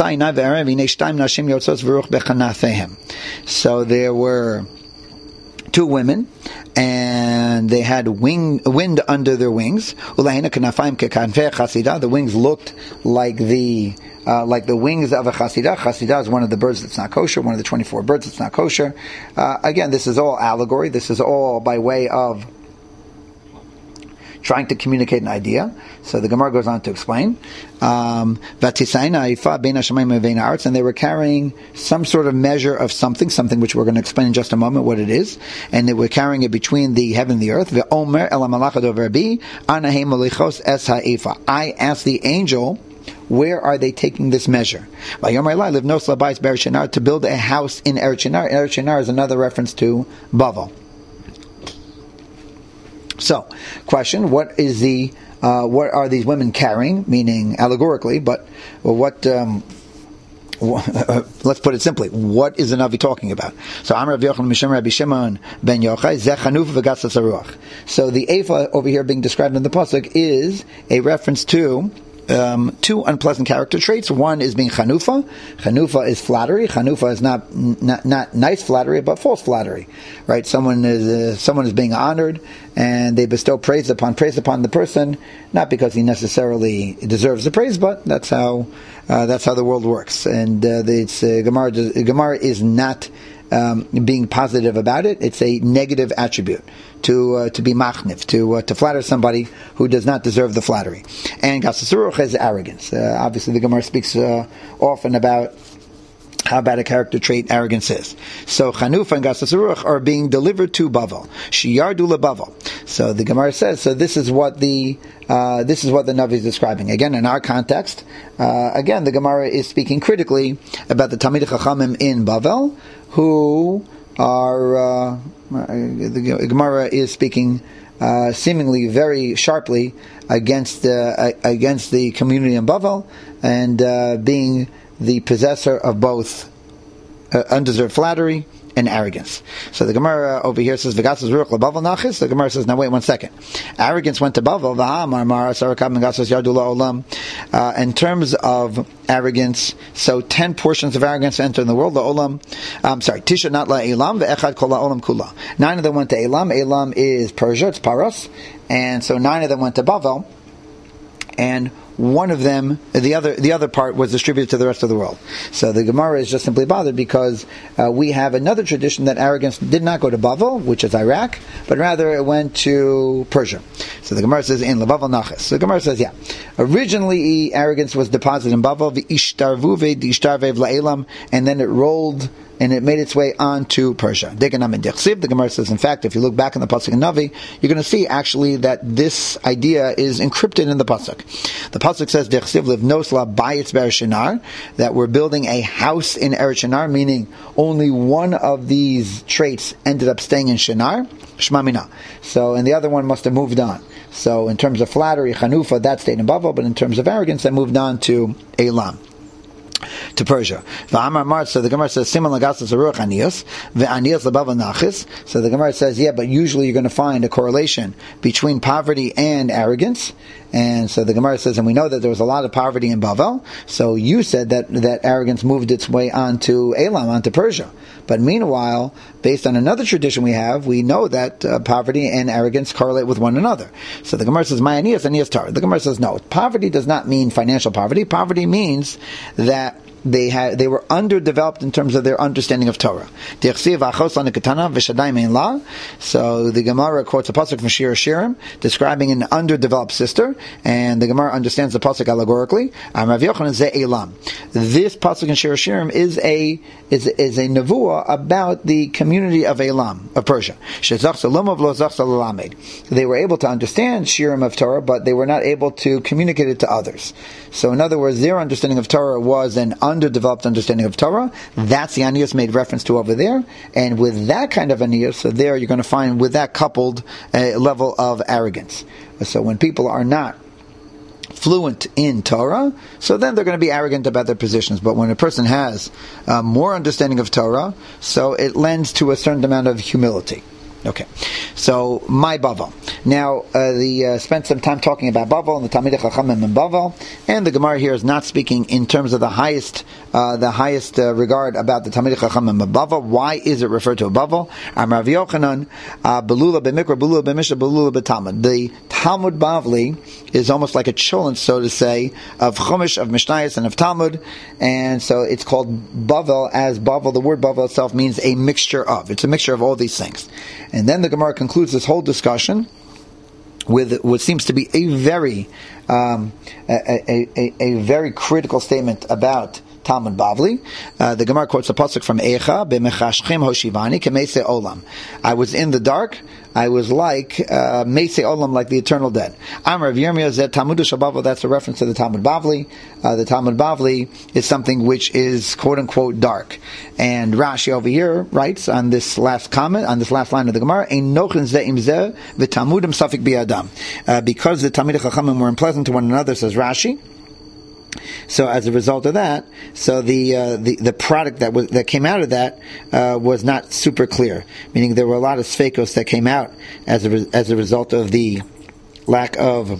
so there were two women, and they had wing, wind under their wings. The wings looked like the uh, like the wings of a chasidah. Chasidah is one of the birds that's not kosher, one of the twenty-four birds that's not kosher. Uh, again, this is all allegory. This is all by way of trying to communicate an idea. So the Gemara goes on to explain. Um, and they were carrying some sort of measure of something, something which we're going to explain in just a moment what it is. And they were carrying it between the heaven and the earth. I asked the angel, where are they taking this measure? To build a house in Eretz Shinar. Eretz Shinar is another reference to Bavel. So, question: What is the uh, what are these women carrying? Meaning allegorically, but well, what um, let's put it simply, what is the Navi talking about? So Amar Rav Yochanan Mishum Rabbi Shimon ben Yochai Zeh Chanufa v'Gatzas HaRuach. So the Eifa over here being described in the pasuk is a reference to Um, two unpleasant character traits. One is being chanufa. Chanufa is flattery. Chanufa is not not, not nice flattery, but false flattery. Right? Someone is uh, someone is being honored, and they bestow praise upon praise upon the person, not because he necessarily deserves the praise, but that's how uh, that's how the world works. And uh, it's uh, Gemara. Gemara is not um, being positive about it. It's a negative attribute to uh, to be machnif, to uh, to flatter somebody who does not deserve the flattery. And Gatzas HaRuach is arrogance. Uh, obviously, the Gemara speaks uh, often about how bad a character trait arrogance is. So Chanufa and Gatzas HaRuach are being delivered to Bavel. Shiyardu leBavel. So the Gemara says, so this is what the uh, this is what the Navi is describing. Again, in our context, uh, again, the Gemara is speaking critically about the Talmidei Chachamim in Bavel, who are uh, the Gemara is speaking uh, seemingly very sharply against uh, against the community in Bavel, and uh, being the possessor of both uh, undeserved flattery and arrogance. So the Gemara over here says, "V'gatzas ruach leBavel nachis." The Gemara says, "Now wait one second. Arrogance went to Bavel. V'hamar mar sarakam gatzas yardu la'olam." In terms of arrogance, so ten portions of arrogance enter in the world. La'olam. I'm sorry, tisha not la'elam ve'echad kol la'olam kula. Nine of them went to Elam. Elam is Persia. It's Paros, and so nine of them went to Bavel, and one of them, the other the other part was distributed to the rest of the world. So the Gemara is just simply bothered because uh, we have another tradition that arrogance did not go to Bavel, which is Iraq, but rather it went to Persia. So the Gemara says, in Lebavel Nachas. So the Gemara says, yeah, originally arrogance was deposited in Bavel, v'ishtarvuve d'ishtarvev la'elam, and then it rolled and it made its way on to Persia. The Gemara says, in fact, if you look back in the Pasuk in Navi, you're going to see actually that this idea is encrypted in the Pasuk. The Pasuk says, that we're building a house in Eretz Shinar, meaning only one of these traits ended up staying in Shinar, Shmamina. So, and the other one must have moved on. So, in terms of flattery, Chanufa, that stayed in Bavel, but in terms of arrogance, that moved on to Elam, to Persia. So the Gemara says, Siman lagatzas haruach aniyos, ve'aniyos lebavel nachis. So the Gemara says, yeah, but usually you're going to find a correlation between poverty and arrogance. And so the Gemara says, and we know that there was a lot of poverty in Bavel, so you said that, that arrogance moved its way onto Elam, onto Persia. But meanwhile, based on another tradition we have, we know that uh, poverty and arrogance correlate with one another. So the Gemara says, my aniyos, aniyos tar. The Gemara says, no, poverty does not mean financial poverty. Poverty means that they had they were underdeveloped in terms of their understanding of Torah. So the Gemara quotes a pasuk from Shir Shirim describing an underdeveloped sister, and the Gemara understands the pasuk allegorically. This pasuk in Shir Shirim is a is is a nevuah about the community of Elam, of Persia. They were able to understand Shirim of Torah, but they were not able to communicate it to others. So in other words, their understanding of Torah was an underdeveloped understanding of Torah. That's the aniyos made reference to over there. And with that kind of aniyos, so there you're going to find with that coupled a level of arrogance. So when people are not fluent in Torah, so then they're going to be arrogant about their positions. But when a person has uh, more understanding of Torah, so it lends to a certain amount of humility. Okay, so my Bavel. Now, uh, the uh, spent some time talking about Bavel and the Talmidei Chachamim in Bavel, and the Gemara here is not speaking in terms of the highest, uh, the highest uh, regard about the Talmidei Chachamim in Bavel. Why is it referred to a Bavel? Amar Rav Yochanan, Belula b'Mikra, Belula b'Mishnah, Belula b'Talmud. The Talmud Bavli is almost like a cholent, so to say, of Chumash, of Mishnayos, and of Talmud, and so it's called Bavel as Bavel. The word Bavel itself means a mixture of. It's a mixture of all these things. And then the Gemara concludes this whole discussion with what seems to be a very, um, a, a, a, a very critical statement about Talmud Bavli. Uh, the Gemara quotes a pasuk from Eicha, "B'mechashchim hoshivani k'meisei olam." I was in the dark. I was like uh, meisei olam, like the eternal dead. Amar Rav Yirmiyah zeh Talmud Shabbav. That's a reference to the Talmud Bavli. Uh, the Talmud Bavli is something which is quote unquote dark. And Rashi over here writes on this last comment, on this last line of the Gemara, "Ein nochin zeh im zeh v'talmudim safik bi'adam." Uh, because the Talmidei Chachamim were unpleasant to one another, says Rashi, So as a result of that, so the uh, the the product that was that came out of that uh, was not super clear. Meaning there were a lot of sfekos that came out as a re- as a result of the lack of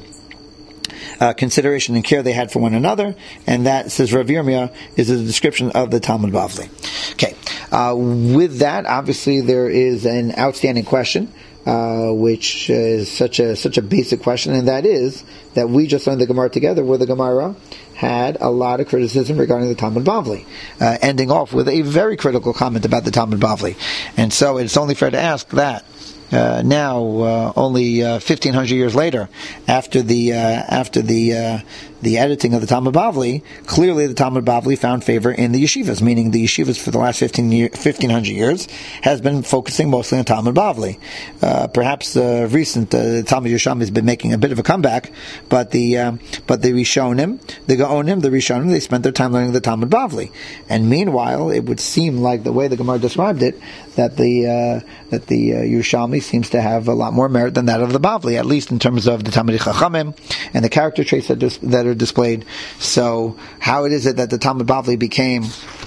Uh, consideration and care they had for one another, and that, says Rav Yirmiyah, is a description of the Talmud Bavli. Okay, uh, with that, obviously there is an outstanding question, uh, which is such a such a basic question, and that is that we just learned the Gemara together, where the Gemara had a lot of criticism regarding the Talmud Bavli, uh, ending off with a very critical comment about the Talmud Bavli, and so it's only fair to ask that. Uh, now, uh, only uh, fifteen hundred years later, after the uh, after the uh, the editing of the Talmud Bavli, clearly the Talmud Bavli found favor in the yeshivas, meaning the yeshivas for the last fifteen year, fifteen hundred years has been focusing mostly on Talmud Bavli. Uh, perhaps uh, recent uh, Talmud Yerushalmi has been making a bit of a comeback, but the um, but the Rishonim, the Gaonim, the Rishonim, they spent their time learning the Talmud Bavli, and meanwhile, it would seem like the way the Gemara described it, that the uh, that the uh, Yerushalmi seems to have a lot more merit than that of the Bavli, at least in terms of the Talmidei Chachamim and the character traits that, dis- that are displayed. So, how it is it that the Talmud Bavli became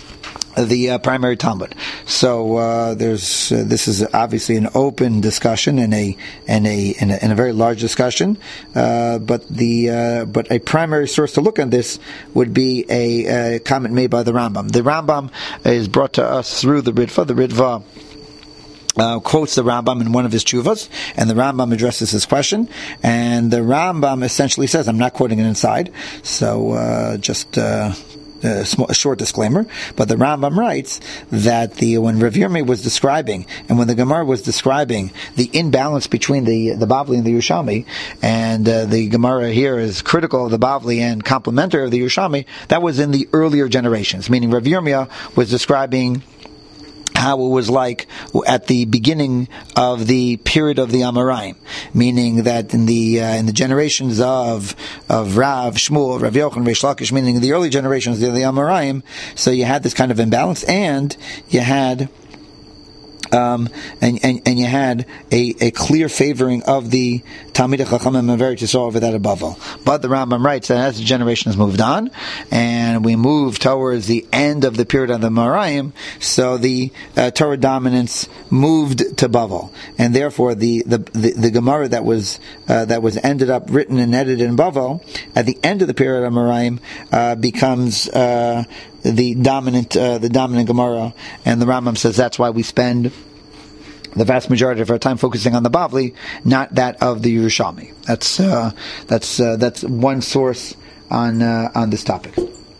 the uh, primary Talmud? So uh, there's uh, this is obviously an open discussion and a and a and a, and a very large discussion. Uh, but the uh, but a primary source to look at this would be a, a comment made by the Rambam. The Rambam is brought to us through the Ritva. The Ritva Uh, quotes the Rambam in one of his tshuvas, and the Rambam addresses his question, and the Rambam essentially says, I'm not quoting it inside, so uh, just uh, a, small, a short disclaimer, but the Rambam writes that the when Rav Yirmiyah was describing, and when the Gemara was describing the imbalance between the the Bavli and the Yerushalmi, and uh, the Gemara here is critical of the Bavli and complimentary of the Yerushalmi, that was in the earlier generations, meaning Rav Yirmiyah was describing how it was like at the beginning of the period of the Amoraim, meaning that in the uh, in the generations of of Rav, Shmuel, Rav Yochanan, Reish Lakish, meaning in the early generations of the Amoraim, so you had this kind of imbalance, and you had Um, and, and and you had a, a clear favoring of the Talmidei Chachamim and Averei Yisrael over that above all. But the Rambam writes that as the generation has moved on, and we move towards the end of the period of the Amoraim, so the uh, Torah dominance moved to Bavel, and therefore the the, the, the Gemara that was uh, that was ended up written and edited in Bavel at the end of the period of Amoraim uh, becomes Uh, the dominant, uh, the dominant Gemara, and the Rambam says that's why we spend the vast majority of our time focusing on the Bavli, not that of the Yerushalmi. That's uh, that's uh, that's one source on uh, on this topic.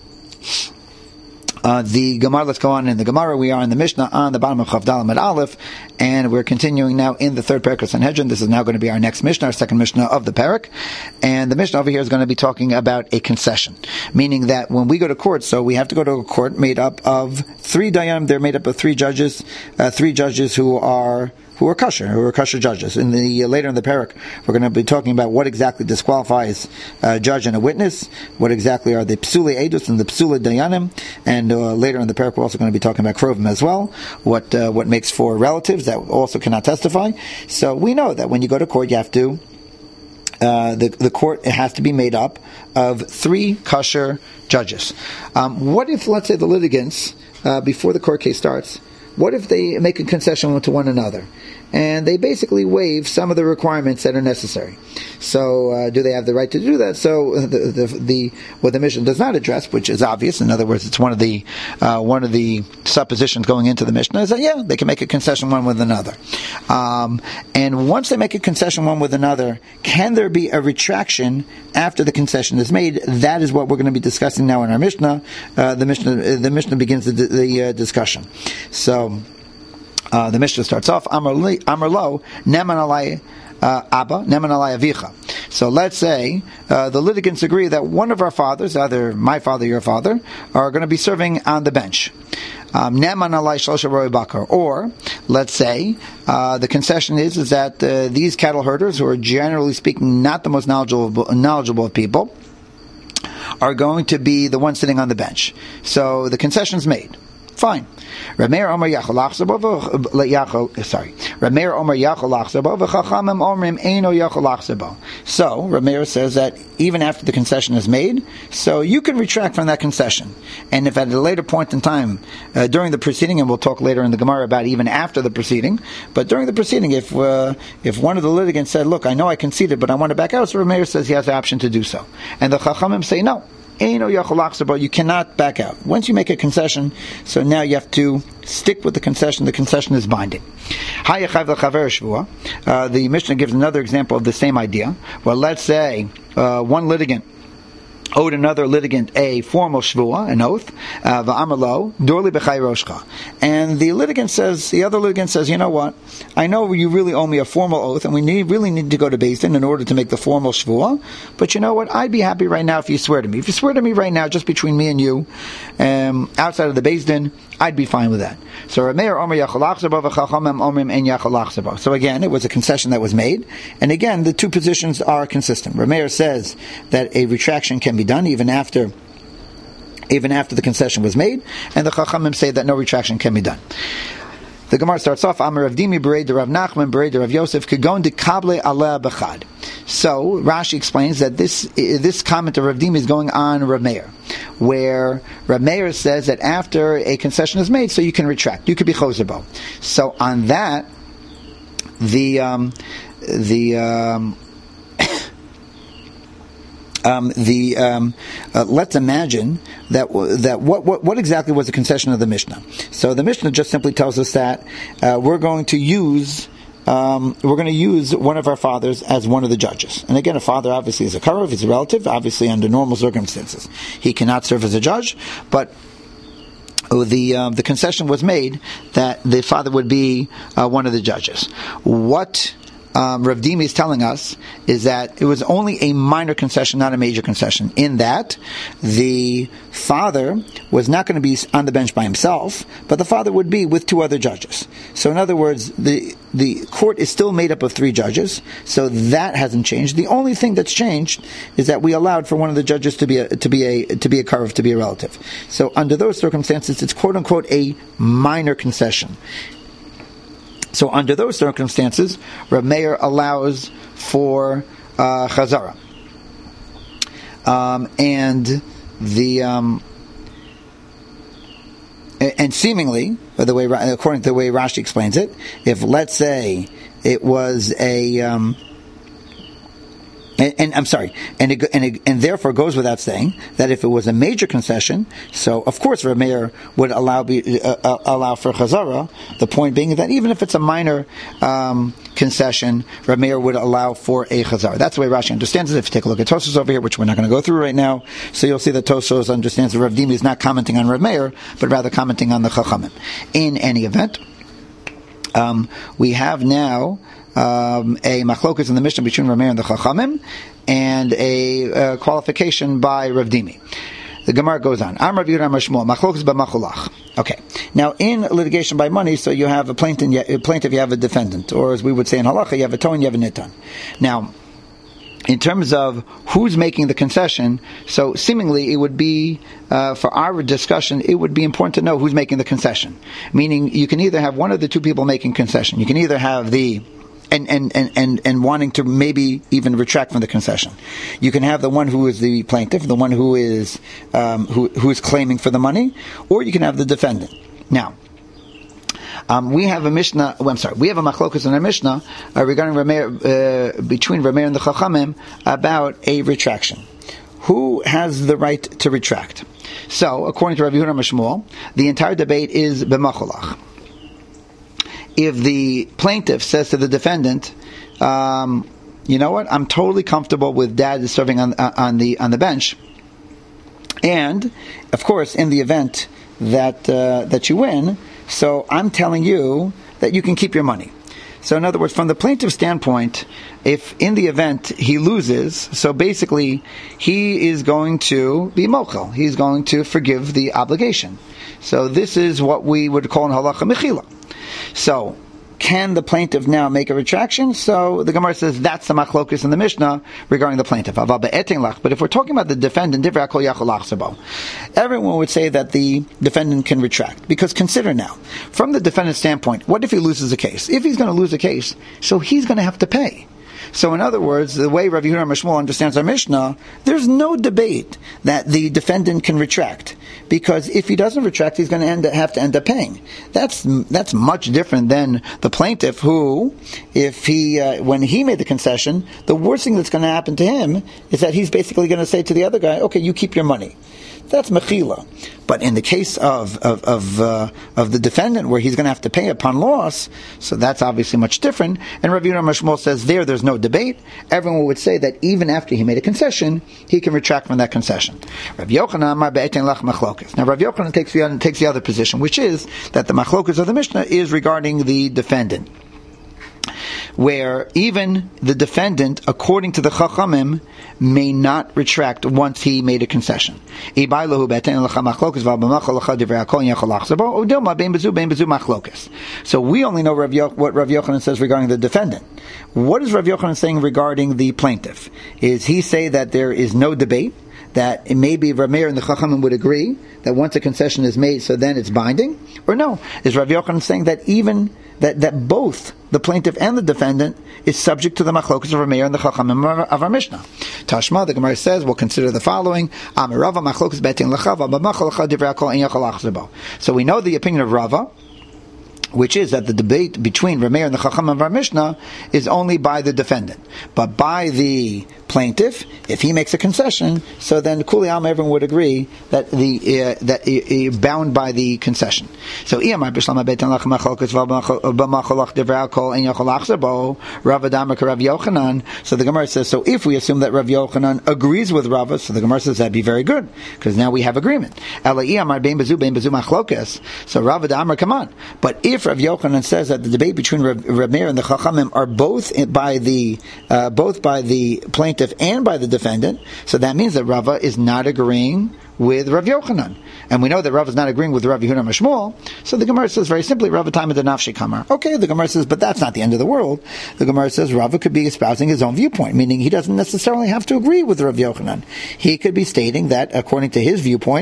Uh, the Gemara, let's go on in the Gemara. We are in the Mishnah on the bottom of Chav Dalet Amud Aleph, and we're continuing now in the third parak of Sanhedrin. This is now going to be our next Mishnah, our second Mishnah of the parak. And the Mishnah over here is going to be talking about a concession, meaning that when we go to court, so we have to go to a court made up of three dayanim. They're made up of three judges, uh, three judges who are who are kosher, who are kosher judges. In the uh, later in the parak, we're going to be talking about what exactly disqualifies a judge and a witness, what exactly are the psuli edus and the psuli dayanim, and uh, later in the parak we're also going to be talking about krovim as well, what uh, what makes for relatives that also cannot testify. So we know that when you go to court, you have to uh, the the court it has to be made up of three kosher judges. Um, what if, let's say, the litigants uh, before the court case starts, what if they make a concession to one another, and they basically waive some of the requirements that are necessary? So, uh, do they have the right to do that? So, the, the, the what the Mishnah does not address, which is obvious, in other words, it's one of the uh, one of the suppositions going into the Mishnah, is that yeah, they can make a concession one with another. Um, and once they make a concession one with another, can there be a retraction after the concession is made? That is what we're going to be discussing now in our Mishnah. Uh, the Mishnah, the Mishnah begins the, the uh, discussion. So. Uh, the Mishnah starts off, Amar lo, neman alai Abba, neman alai avicha. So let's say uh, the litigants agree that one of our fathers, either my father or your father, are going to be serving on the bench. Neman alai shlosha roi bakar. Or, let's say, uh, the concession is, is that uh, these cattle herders, who are generally speaking not the most knowledgeable, knowledgeable of people, are going to be the ones sitting on the bench. So the concession's made. Fine. Rameir Omer Yachol Lachzabo. Sorry. Rameir Omer Yachol Lachzabo. V'chachamim Omrim Eino Yachol Lachzabo. So Rameir says that even after the concession is made, so you can retract from that concession. And if at a later point in time, uh, during the proceeding, and we'll talk later in the Gemara about even after the proceeding, but during the proceeding, if uh, if one of the litigants said, "Look, I know I conceded, but I want to back out," so Rameir says he has the option to do so, and the Chachamim say no. You cannot back out. Once you make a concession, so now you have to stick with the concession. The concession is binding. Uh, the Mishnah gives another example of the same idea. Well, let's say uh, one litigant owed another litigant a formal shvuah, an oath, uh, va'amalo, dorli b'chai roshcha. And the litigant says, the other litigant says, you know what, I know you really owe me a formal oath, and we need, really need to go to Beis Din in order to make the formal shvuah, but you know what, I'd be happy right now if you swear to me. If you swear to me right now, just between me and you, um, outside of the Beis Din, I'd be fine with that. So Rameir Omer Yachol Lachzabo v'chachamim Omrim En Yachol Lachzabo. So again, it was a concession that was made, and again, the two positions are consistent. Rameir says that a retraction can be done even after even after the concession was made, and the Chachamim say that no retraction can be done. The Gemara starts off, Amar Rav Dimi Berei de Rav Nachman Berei de Rav Yosef Kagon de Kable Aleh Bechad. So Rashi explains that this this comment of Rav Dimi is going on Rav Meir, where Rav Meir says that after a concession is made, so you can retract, you could be chozerbo. So on that, the um, the um, Um, the um, uh, let's imagine that that what, what what exactly was the concession of the Mishnah. So the Mishnah just simply tells us that uh, we're going to use um, we're going to use one of our fathers as one of the judges. And again, a father obviously is a karev, he's a relative. Obviously, under normal circumstances, he cannot serve as a judge, but the uh, the concession was made that the father would be uh, one of the judges. What Um, Rav Dimi is telling us is that it was only a minor concession, not a major concession, in that the father was not going to be on the bench by himself, but the father would be with two other judges. So in other words, the the court is still made up of three judges, so that hasn't changed. The only thing that's changed is that we allowed for one of the judges to be a, to be a to be a karev, to be a relative. So under those circumstances, it's quote unquote a minor concession. So under those circumstances, Rav Meir allows for uh, chazara, um, and the um, and seemingly, the way according to the way Rashi explains it, if let's say it was a um, And, and I'm sorry, and it, and, it, and therefore goes without saying that if it was a major concession, so of course Rav Meir would allow be, uh, uh, allow for chazara. The point being that even if it's a minor um, concession, Rav Meir would allow for a chazara. That's the way Rashi understands it. If you take a look at Tosfos over here, which we're not going to go through right now, so you'll see that Tosfos understands that Rav Dimi is not commenting on Rav Meir, but rather commenting on the Chachamim. In any event, um, we have now Um, a machlokas in the Mishnah between Rav Meir and the Chachamim, and a uh, qualification by Rav Dimi. The Gemara goes on. Am Rav Yehuda Amar Shmuel machlokas b'macholach. Okay. Now, in litigation by money, so you have a plaintiff, a plaintiff, you have a defendant, or as we would say in halacha, you have a toin, you have a nitan. Now, in terms of who's making the concession, so seemingly it would be, uh, for our discussion, it would be important to know who's making the concession. Meaning, you can either have one of the two people making concession. You can either have the And, and, and, and, and wanting to maybe even retract from the concession. You can have the one who is the plaintiff, the one who is um, who, who is claiming for the money, or you can have the defendant. Now, um, we have a Mishnah. Well, I'm sorry, we have a machlokas in our Mishnah uh, regarding Rameir, uh, between Rameir and the Chachamim about a retraction. Who has the right to retract? So, according to Rav Yehuda Amar Shmuel, the entire debate is b'macholach. If the plaintiff says to the defendant, um, you know what, I'm totally comfortable with dad serving on, uh, on the on the bench, and of course, in the event that uh, that you win, so I'm telling you that you can keep your money. So in other words, from the plaintiff's standpoint, if in the event he loses, so basically he is going to be mochel, he's going to forgive the obligation. So this is what we would call in halacha mechila. So, can the plaintiff now make a retraction? So the Gemara says that's the machlokus in the Mishnah regarding the plaintiff. But if we're talking about the defendant, everyone would say that the defendant can retract. Because consider now, from the defendant's standpoint, what if he loses a case? If he's going to lose a case, so he's going to have to pay. So in other words, the way Rav Yehuda Mashmuel understands our Mishnah, there's no debate that the defendant can retract. Because if he doesn't retract, he's going to end, have to end up paying. That's that's much different than the plaintiff who, if he, uh, when he made the concession, the worst thing that's going to happen to him is that he's basically going to say to the other guy, okay, you keep your money. That's mechila. But in the case of of of, uh, of the defendant, where he's going to have to pay upon loss, so that's obviously much different. And Rav Yehuda Mashmuel says there, there's no debate. Everyone would say that even after he made a concession, he can retract from that concession. Rav Yochanan Amar be'etin lach machlokas. Now Rav Yochanan takes the takes the other position, which is that the machlokas of the Mishnah is regarding the defendant, where even the defendant, according to the Chachamim, may not retract once he made a concession. So we only know what Rav Yo- what Rav Yochanan says regarding the defendant. What is Rav Yochanan saying regarding the plaintiff? Is he say that there is no debate, that maybe Rav Meir and the Chachamim would agree that once a concession is made, so then it's binding? Or no? Is Rav Yochanan saying that even that, that both the plaintiff and the defendant is subject to the machlokas of Rav Meir and the Chachamim of our Mishnah? Tashma, the Gemara says, we'll consider the following. So we know the opinion of Rava, which is that the debate between Rav Meir and the Chachamim of our Mishnah is only by the defendant. But by the plaintiff, if he makes a concession, so then Kuli Alma, everyone would agree that the uh, that uh, uh, bound by the concession. So so the Gemara says, so if we assume that Rav Yochanan agrees with Rava, so the Gemara says that'd be very good, because now we have agreement. So Rava Damar, come on. But if Rav Yochanan says that the debate between Rav, Rav Meir and the Chachamim are both by the uh, both by the plaintiff and by the defendant, so that means that Rava is not agreeing with Rav Yochanan. And we know that Rava is not agreeing with Rav Yehuda Mashmuel, so the Gemara says very simply, Rava time of the nafshi kamar. Okay, the Gemara says, but that's not the end of the world. The Gemara says Rava could be espousing his own viewpoint, meaning he doesn't necessarily have to agree with Rav Yochanan. He could be stating that, according to his viewpoint,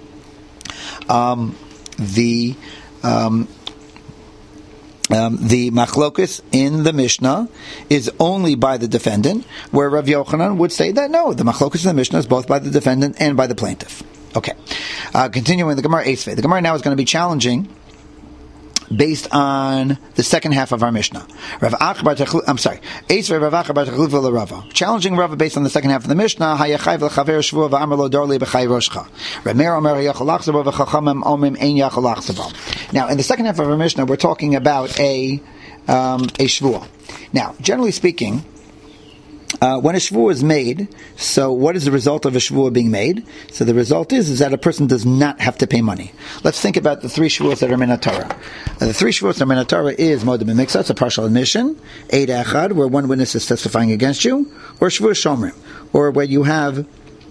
um, the... Um, Um, the machlokus in the Mishnah is only by the defendant, where Rav Yochanan would say that no, the machlokus in the Mishnah is both by the defendant and by the plaintiff. Okay, uh, continuing the Gemara Esvei. The Gemara now is going to be challenging based on the second half of our Mishnah. Rav Achbar, I'm sorry, Esvei Rav Achbar Techluv Rava, challenging Rava based on the second half of the Mishnah. Hayachayv lechaver shvua va'amar lo dorli b'chay roshcha. Rav Meir omer yachalach zeba v'chachamim omim ein yachalach zeba. Now, in the second half of our Mishnah, we're talking about a um, a shvua. Now, generally speaking, Uh, when a shvuah is made, so what is the result of a shvuah being made? So the result is, is that a person does not have to pay money. Let's think about the three shvuahs that are min Torah. Uh, the three shvuahs that are min Torah is moed b'miksa, it's a partial admission, eid echad, where one witness is testifying against you, or shvuah shomrim, or where you have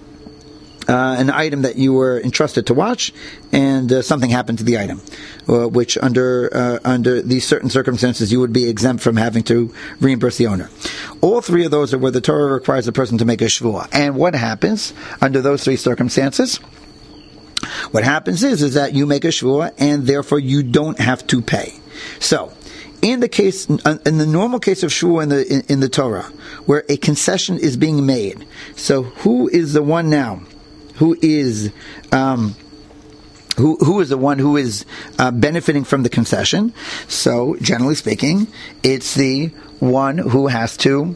Uh, an item that you were entrusted to watch, and uh, something happened to the item, uh, which under uh, under these certain circumstances you would be exempt from having to reimburse the owner. All three of those are where the Torah requires the person to make a shvuah. And what happens under those three circumstances? What happens is is that you make a shvuah, and therefore you don't have to pay. So, in the case, in the normal case of shvuah in the in, in the Torah, where a concession is being made, so who is the one now? Who is um, who? Who is the one who is uh, benefiting from the concession? So, generally speaking, it's the one who has to.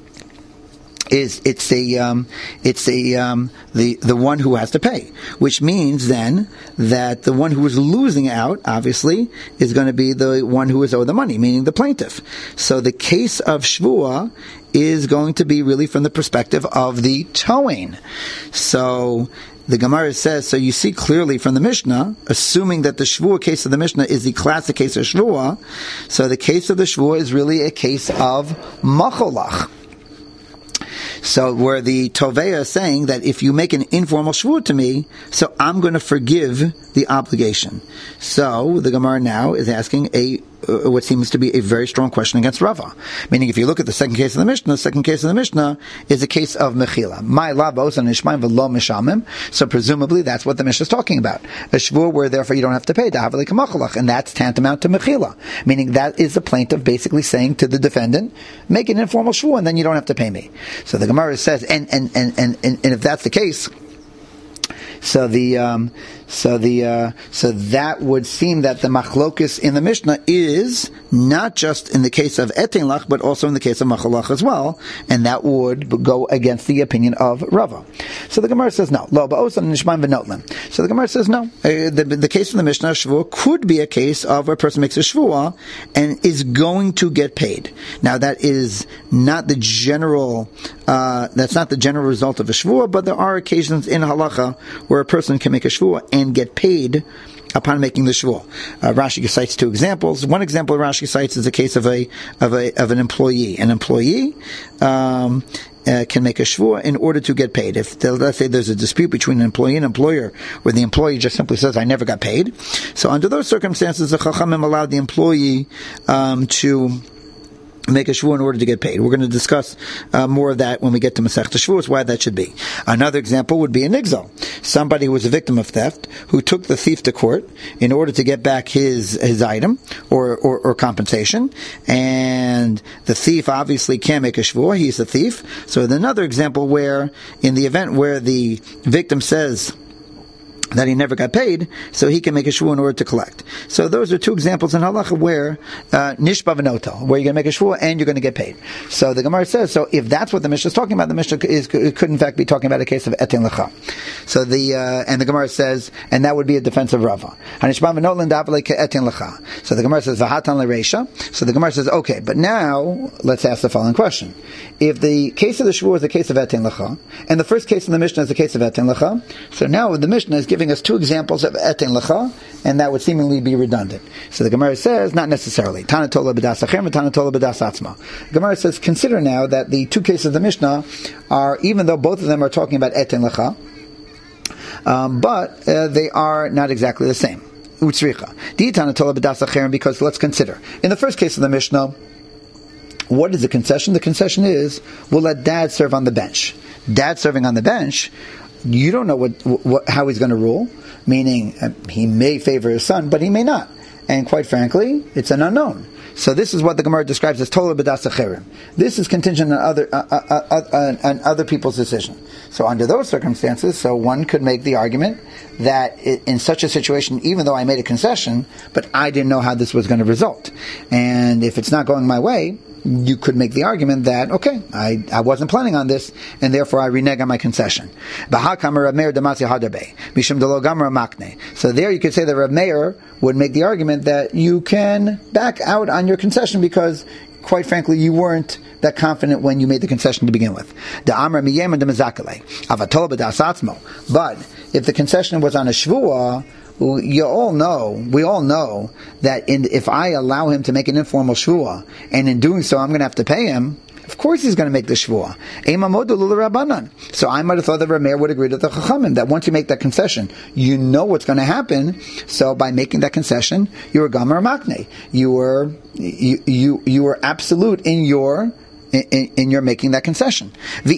Is it's a um, it's a um, the the one who has to pay, which means then that the one who is losing out, obviously, is going to be the one who is owed the money, meaning the plaintiff. So the case of shvuah is going to be really from the perspective of the towing. So the Gemara says, so you see clearly from the Mishnah, assuming that the shvuah case of the Mishnah is the classic case of shvuah, so the case of the shvuah is really a case of macholach. So where the Toveya is saying that if you make an informal shvuah to me, so I'm going to forgive the obligation. So the Gemara now is asking a uh, what seems to be a very strong question against Rava. Meaning, if you look at the second case of the Mishnah, the second case of the Mishnah is a case of Mechila. My labos and Ishmaim v'lo mishamim. So presumably that's what the Mishnah is talking about. A shvur where therefore you don't have to pay, and that's tantamount to Mechila. Meaning that is the plaintiff basically saying to the defendant, make an informal shvur and then you don't have to pay me. So the Gemara says, and and and and, and, and if that's the case, so the um, so the uh, so that would seem that the machlokus in the Mishnah is not just in the case of etin lach, but also in the case of machalach as well, and that would go against the opinion of Rava. So the Gemara says no. Lo ba'osan nishmaim v'notlan. So the Gemara says no. Uh, the, the case of the Mishnah shvua could be a case of where a person makes a shvua and is going to get paid. Now that is not the general. Uh, that's not the general result of a shvua, but there are occasions in halacha where a person can make a shvua and get paid upon making the shvua. Uh, Rashi cites two examples. One example Rashi cites is the case of a of a of an employee. An employee um, uh, can make a shvua in order to get paid. If let's say there's a dispute between an employee and employer, where the employee just simply says, "I never got paid," so under those circumstances, the Chachamim allowed the employee um, to make a shvua in order to get paid. We're going to discuss uh, more of that when we get to Masechta Shvuos, why that should be. Another example would be a nigzal. Somebody who was a victim of theft, who took the thief to court in order to get back his his item or, or, or compensation, and the thief obviously can't make a shvua, he's a thief. So another example where, in the event where the victim says that he never got paid, so he can make a shvua in order to collect. So those are two examples in halacha where uh, nishba v'notel, where you're going to make a shvua and you're going to get paid. So the Gemara says, so if that's what the Mishnah is talking about, the Mishnah is, could in fact be talking about a case of etin lecha. So the uh, and the Gemara says, and that would be a defense of Rava. Nishba v'notel davle etin lecha. So the Gemara says v'hatan lereisha. So the Gemara says, okay, but now let's ask the following question: if the case of the shvua is a case of etin lecha, and the first case in the Mishnah is a case of etin lecha, so now the Mishnah is giving us two examples of etin lecha, and that would seemingly be redundant. So the Gemara says, not necessarily. Tanatola b'das achem and Tanatola b'das atzma. The Gemara says, consider now that the two cases of the Mishnah are, even though both of them are talking about etin lecha, um, but uh, they are not exactly the same. Utzricha. Di Tanatola b'das achem, because let's consider. In the first case of the Mishnah, what is the concession? The concession is, we'll let dad serve on the bench. Dad serving on the bench, you don't know what, what how he's going to rule, meaning uh, he may favor his son, but he may not. And quite frankly, it's an unknown. So this is what the Gemara describes as Tola b'das acherim. This is contingent on other uh, uh, uh, uh, on other people's decision. So under those circumstances, so one could make the argument that it, in such a situation, even though I made a concession, but I didn't know how this was going to result. And if it's not going my way, you could make the argument that, okay, I, I wasn't planning on this, and therefore I renege on my concession. So there you could say that Rav Meir would make the argument that you can back out on your concession because, quite frankly, you weren't that confident when you made the concession to begin with. But if the concession was on a shvua, you all know, we all know that in, if I allow him to make an informal shvua, and in doing so I'm going to have to pay him, of course he's going to make the shvua. So I might have thought that Rav Meir would agree with the Chachamim, that once you make that concession, you know what's going to happen, so by making that concession, you're a Gamer Makne. You were, you, you, you were absolute in your In, in, in your making that concession. And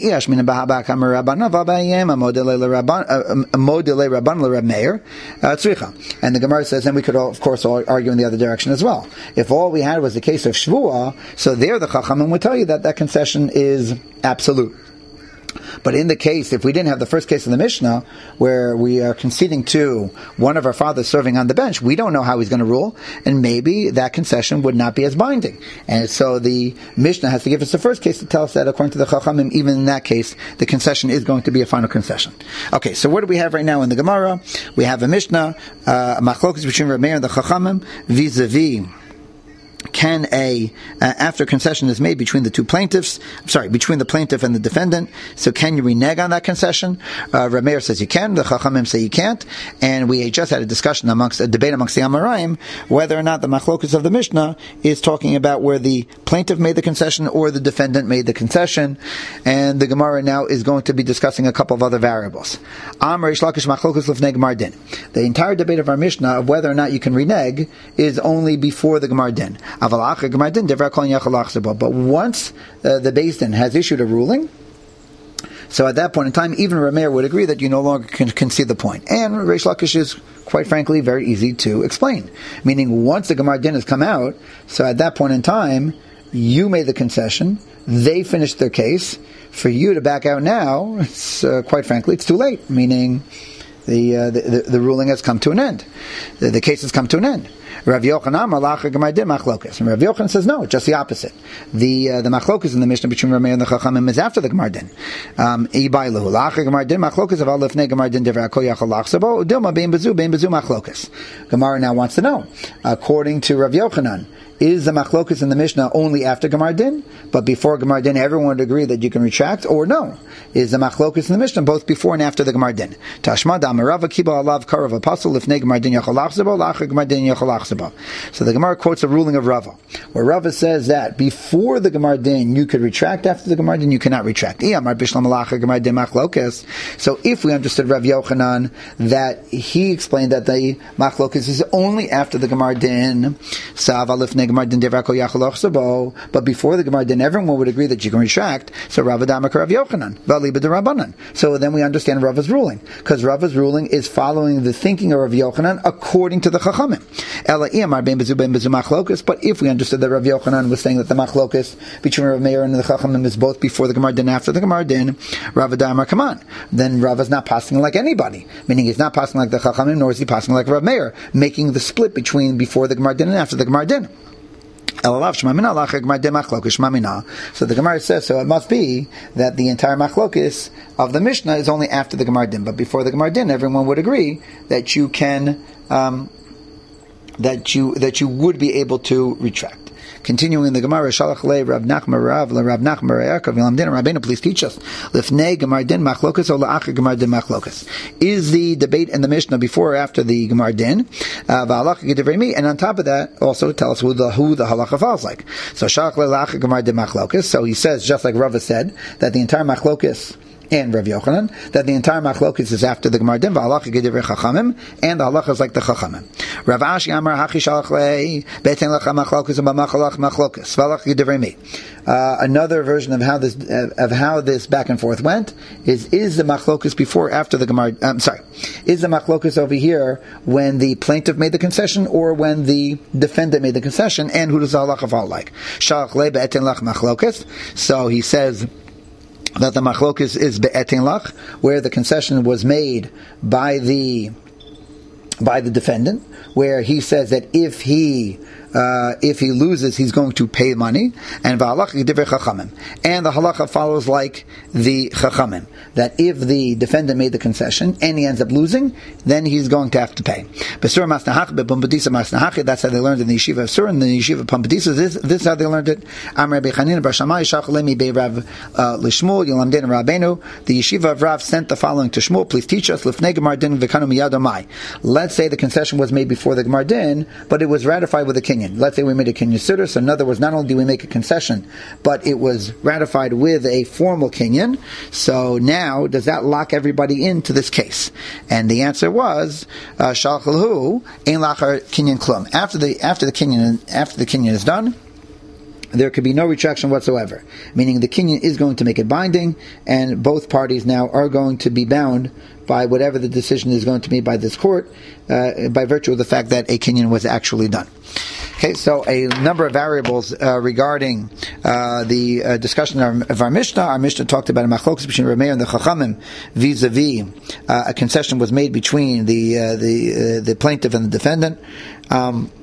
the Gemara says, and we could all, of course all argue in the other direction as well. If all we had was the case of Shvuah, so there the Chachamim would tell you that that concession is absolute. But in the case, if we didn't have the first case of the Mishnah, where we are conceding to one of our fathers serving on the bench, we don't know how he's going to rule, and maybe that concession would not be as binding. And so the Mishnah has to give us the first case to tell us that according to the Chachamim, even in that case, the concession is going to be a final concession. Okay, so what do we have right now in the Gemara? We have a Mishnah, uh, a machlokas between Rav Meir and the Chachamim, vis-a-vis can a uh, after concession is made between the two plaintiffs, I'm sorry, between the plaintiff and the defendant, so can you renege on that concession? Uh, Rameir says you can, the Chachamim say you can't, and we just had a discussion amongst, a debate amongst the Amoraim, whether or not the machlokus of the Mishnah is talking about where the plaintiff made the concession or the defendant made the concession, and the Gemara now is going to be discussing a couple of other variables. Am Reish Lakish machlokus lifnei Gemar din. The entire debate of our Mishnah of whether or not you can renege is only before the Gemar din. But once uh, the Beis Din has issued a ruling, so at that point in time, even Rameir would agree that you no longer can, can see the point. And Reish Lakish is, quite frankly, very easy to explain. Meaning, once the Gemar din has come out, so at that point in time, you made the concession, they finished their case. For you to back out now, it's, uh, quite frankly, it's too late. Meaning, the, uh, the, the the ruling has come to an end. The, the case has come to an end. Rav Yochanan malacha Gemar din machlokas, and Rav Yochanan says no, just the opposite. The uh, the machlokas in the Mishnah between Rameir and the Chachamim is after the Gemar din. Um, Ibailu lacha Gemar din machlokas of alifnei Gemar din devar kol yachal lachsabo udilma bein bezu bein bezu machlokas. Gemara now wants to know, according to Rav Yochanan, is the machlokas in the Mishnah only after Gemar din, but before Gemar din everyone would agree that you can retract, or no? Is the machlokas in the Mishnah both before and after the Gemar din? Tashma da Amarava kiba alav karav apostle lifnei Gemar din yachal lachsabo lacha Gemar din yachal lachsabo. So the Gemara quotes a ruling of Rava, where Rava says that before the Gemar din you could retract, after the Gemar din you cannot retract. So if we understood Rav Yochanan that he explained that the machlokas is only after the Gemar din, but before the Gemar din everyone would agree that you can retract, so Rava Damak Rav Yochanan, so then we understand Rava's ruling, because Rava's ruling is following the thinking of Rav Yochanan according to the Chachamim. But if we understood that Rav Yochanan was saying that the machlokus between Rav Meir and the Chachamim is both before the Gemar din and after the Gemar din, Rav Damar, come on, then Rav is not passing like anybody, meaning he's not passing like the Chachamim, nor is he passing like Rav Meir, making the split between before the Gemar din and after the Gemar din. So the Gemara says, so it must be that the entire machlokis of the Mishnah is only after the Gemar din, but before the Gemar din, everyone would agree that you can, um, that you that you would be able to retract. Continuing the Gemara, Shalach le Rav Nachman Rav le Rav Nachman Re'akav Yilamdin Rabbeinu, please teach us. Lifnei Gemar din machlokas or la'achar Gemar din machlokas. Is the debate in the Mishnah before or after the Gemar din? V'halacha g'divrei mi, and on top of that, also tell us who the who the halacha falls like. So Shalach le la'achar Gemar din machlokas. So he says, just like Rava said, that the entire machlokas and Rav Yochanan, that the entire machlokes is after the Gemar din, v'halacha g'divrei chachamim, and the halacha is like the chachamim. Rav Ashi Amar Hachi Shalach Lei Betin Lecha Machlokes B'Machalach Machlokes V'halacha g'divrei mi. Another version of how this uh, of how this back and forth went is is the machlokes before or after the Gemar? I'm sorry, is the machlokes over here when the plaintiff made the concession or when the defendant made the concession, and who does the halacha fall like? Shalach Lei Betin Lech Machlokes. So he says that the machlokes is be'etin lach, where the concession was made by the by the defendant, where he says that if he uh, if he loses, he's going to pay money, and v'halacha g'divrei chachamim, and the halacha follows like the chachamim, that if the defendant made the concession and he ends up losing, then he's going to have to pay. Besura masnahach bepumbedisa masnahach. That's how they learned in the yeshiva of Surah, and the yeshiva of Pumbedisa. This, this is how they learned it. Amar Rabbi Chanina bar Shammai shachalemi be Rav Lishmuel Yilamdin Rabbeinu. The yeshiva of Rav sent the following to Shmuel: please teach us lifnei Gemar din v'kanu miyad amai. Let's say the concession was made before the Gemar din, but it was ratified with a kinyan. Let's say we made a kinyan siddur. So in other words, not only do we make a concession, but it was ratified with a formal kinyan. So now, does that lock everybody into this case? And the answer was shalchalhu ein lachar kinyan klum. After the after the kinyan after the kinyan is done, there could be no retraction whatsoever. Meaning the kinyan is going to make it binding, and both parties now are going to be bound by whatever the decision is going to be by this court, uh, by virtue of the fact that a kinyan was actually done. Okay, so a number of variables uh, regarding uh, the uh, discussion of our, of our Mishnah. Our Mishnah talked about a machlokes between Rameir and the Chachamim vis-a-vis uh, a concession was made between the uh, the uh, the plaintiff and the defendant. Um,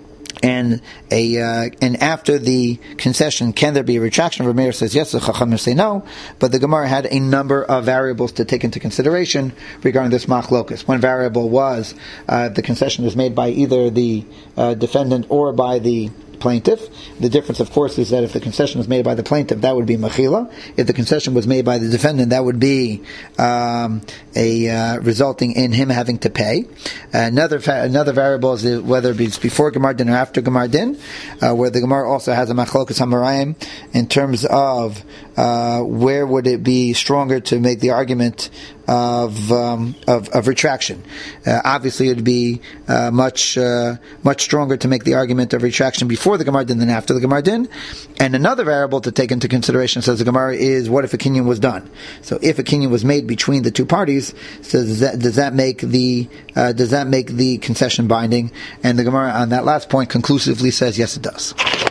And a uh, and after the concession, can there be a retraction? Rameir says yes. The Chachamim say no. But the Gemara had a number of variables to take into consideration regarding this machlokas. One variable was uh, the concession was made by either the uh, defendant or by the plaintiff. The difference, of course, is that if the concession was made by the plaintiff, that would be mechila. If the concession was made by the defendant, that would be um, a uh, resulting in him having to pay. Uh, another fa- another variable is whether it's before Gemar Din or after Gemar Din, uh, where the Gemara also has a machlokas hamarayim in terms of uh, where would it be stronger to make the argument of um, of, of retraction. Uh, obviously, it would be uh, much uh, much stronger to make the argument of retraction before the Gemar Din than after the Gemar Din. And another variable to take into consideration, says the Gemara, is what if a kinyan was done? So, if a kinyan was made between the two parties, so does that, does that make the uh, does that make the concession binding? And the Gemara on that last point conclusively says yes, it does.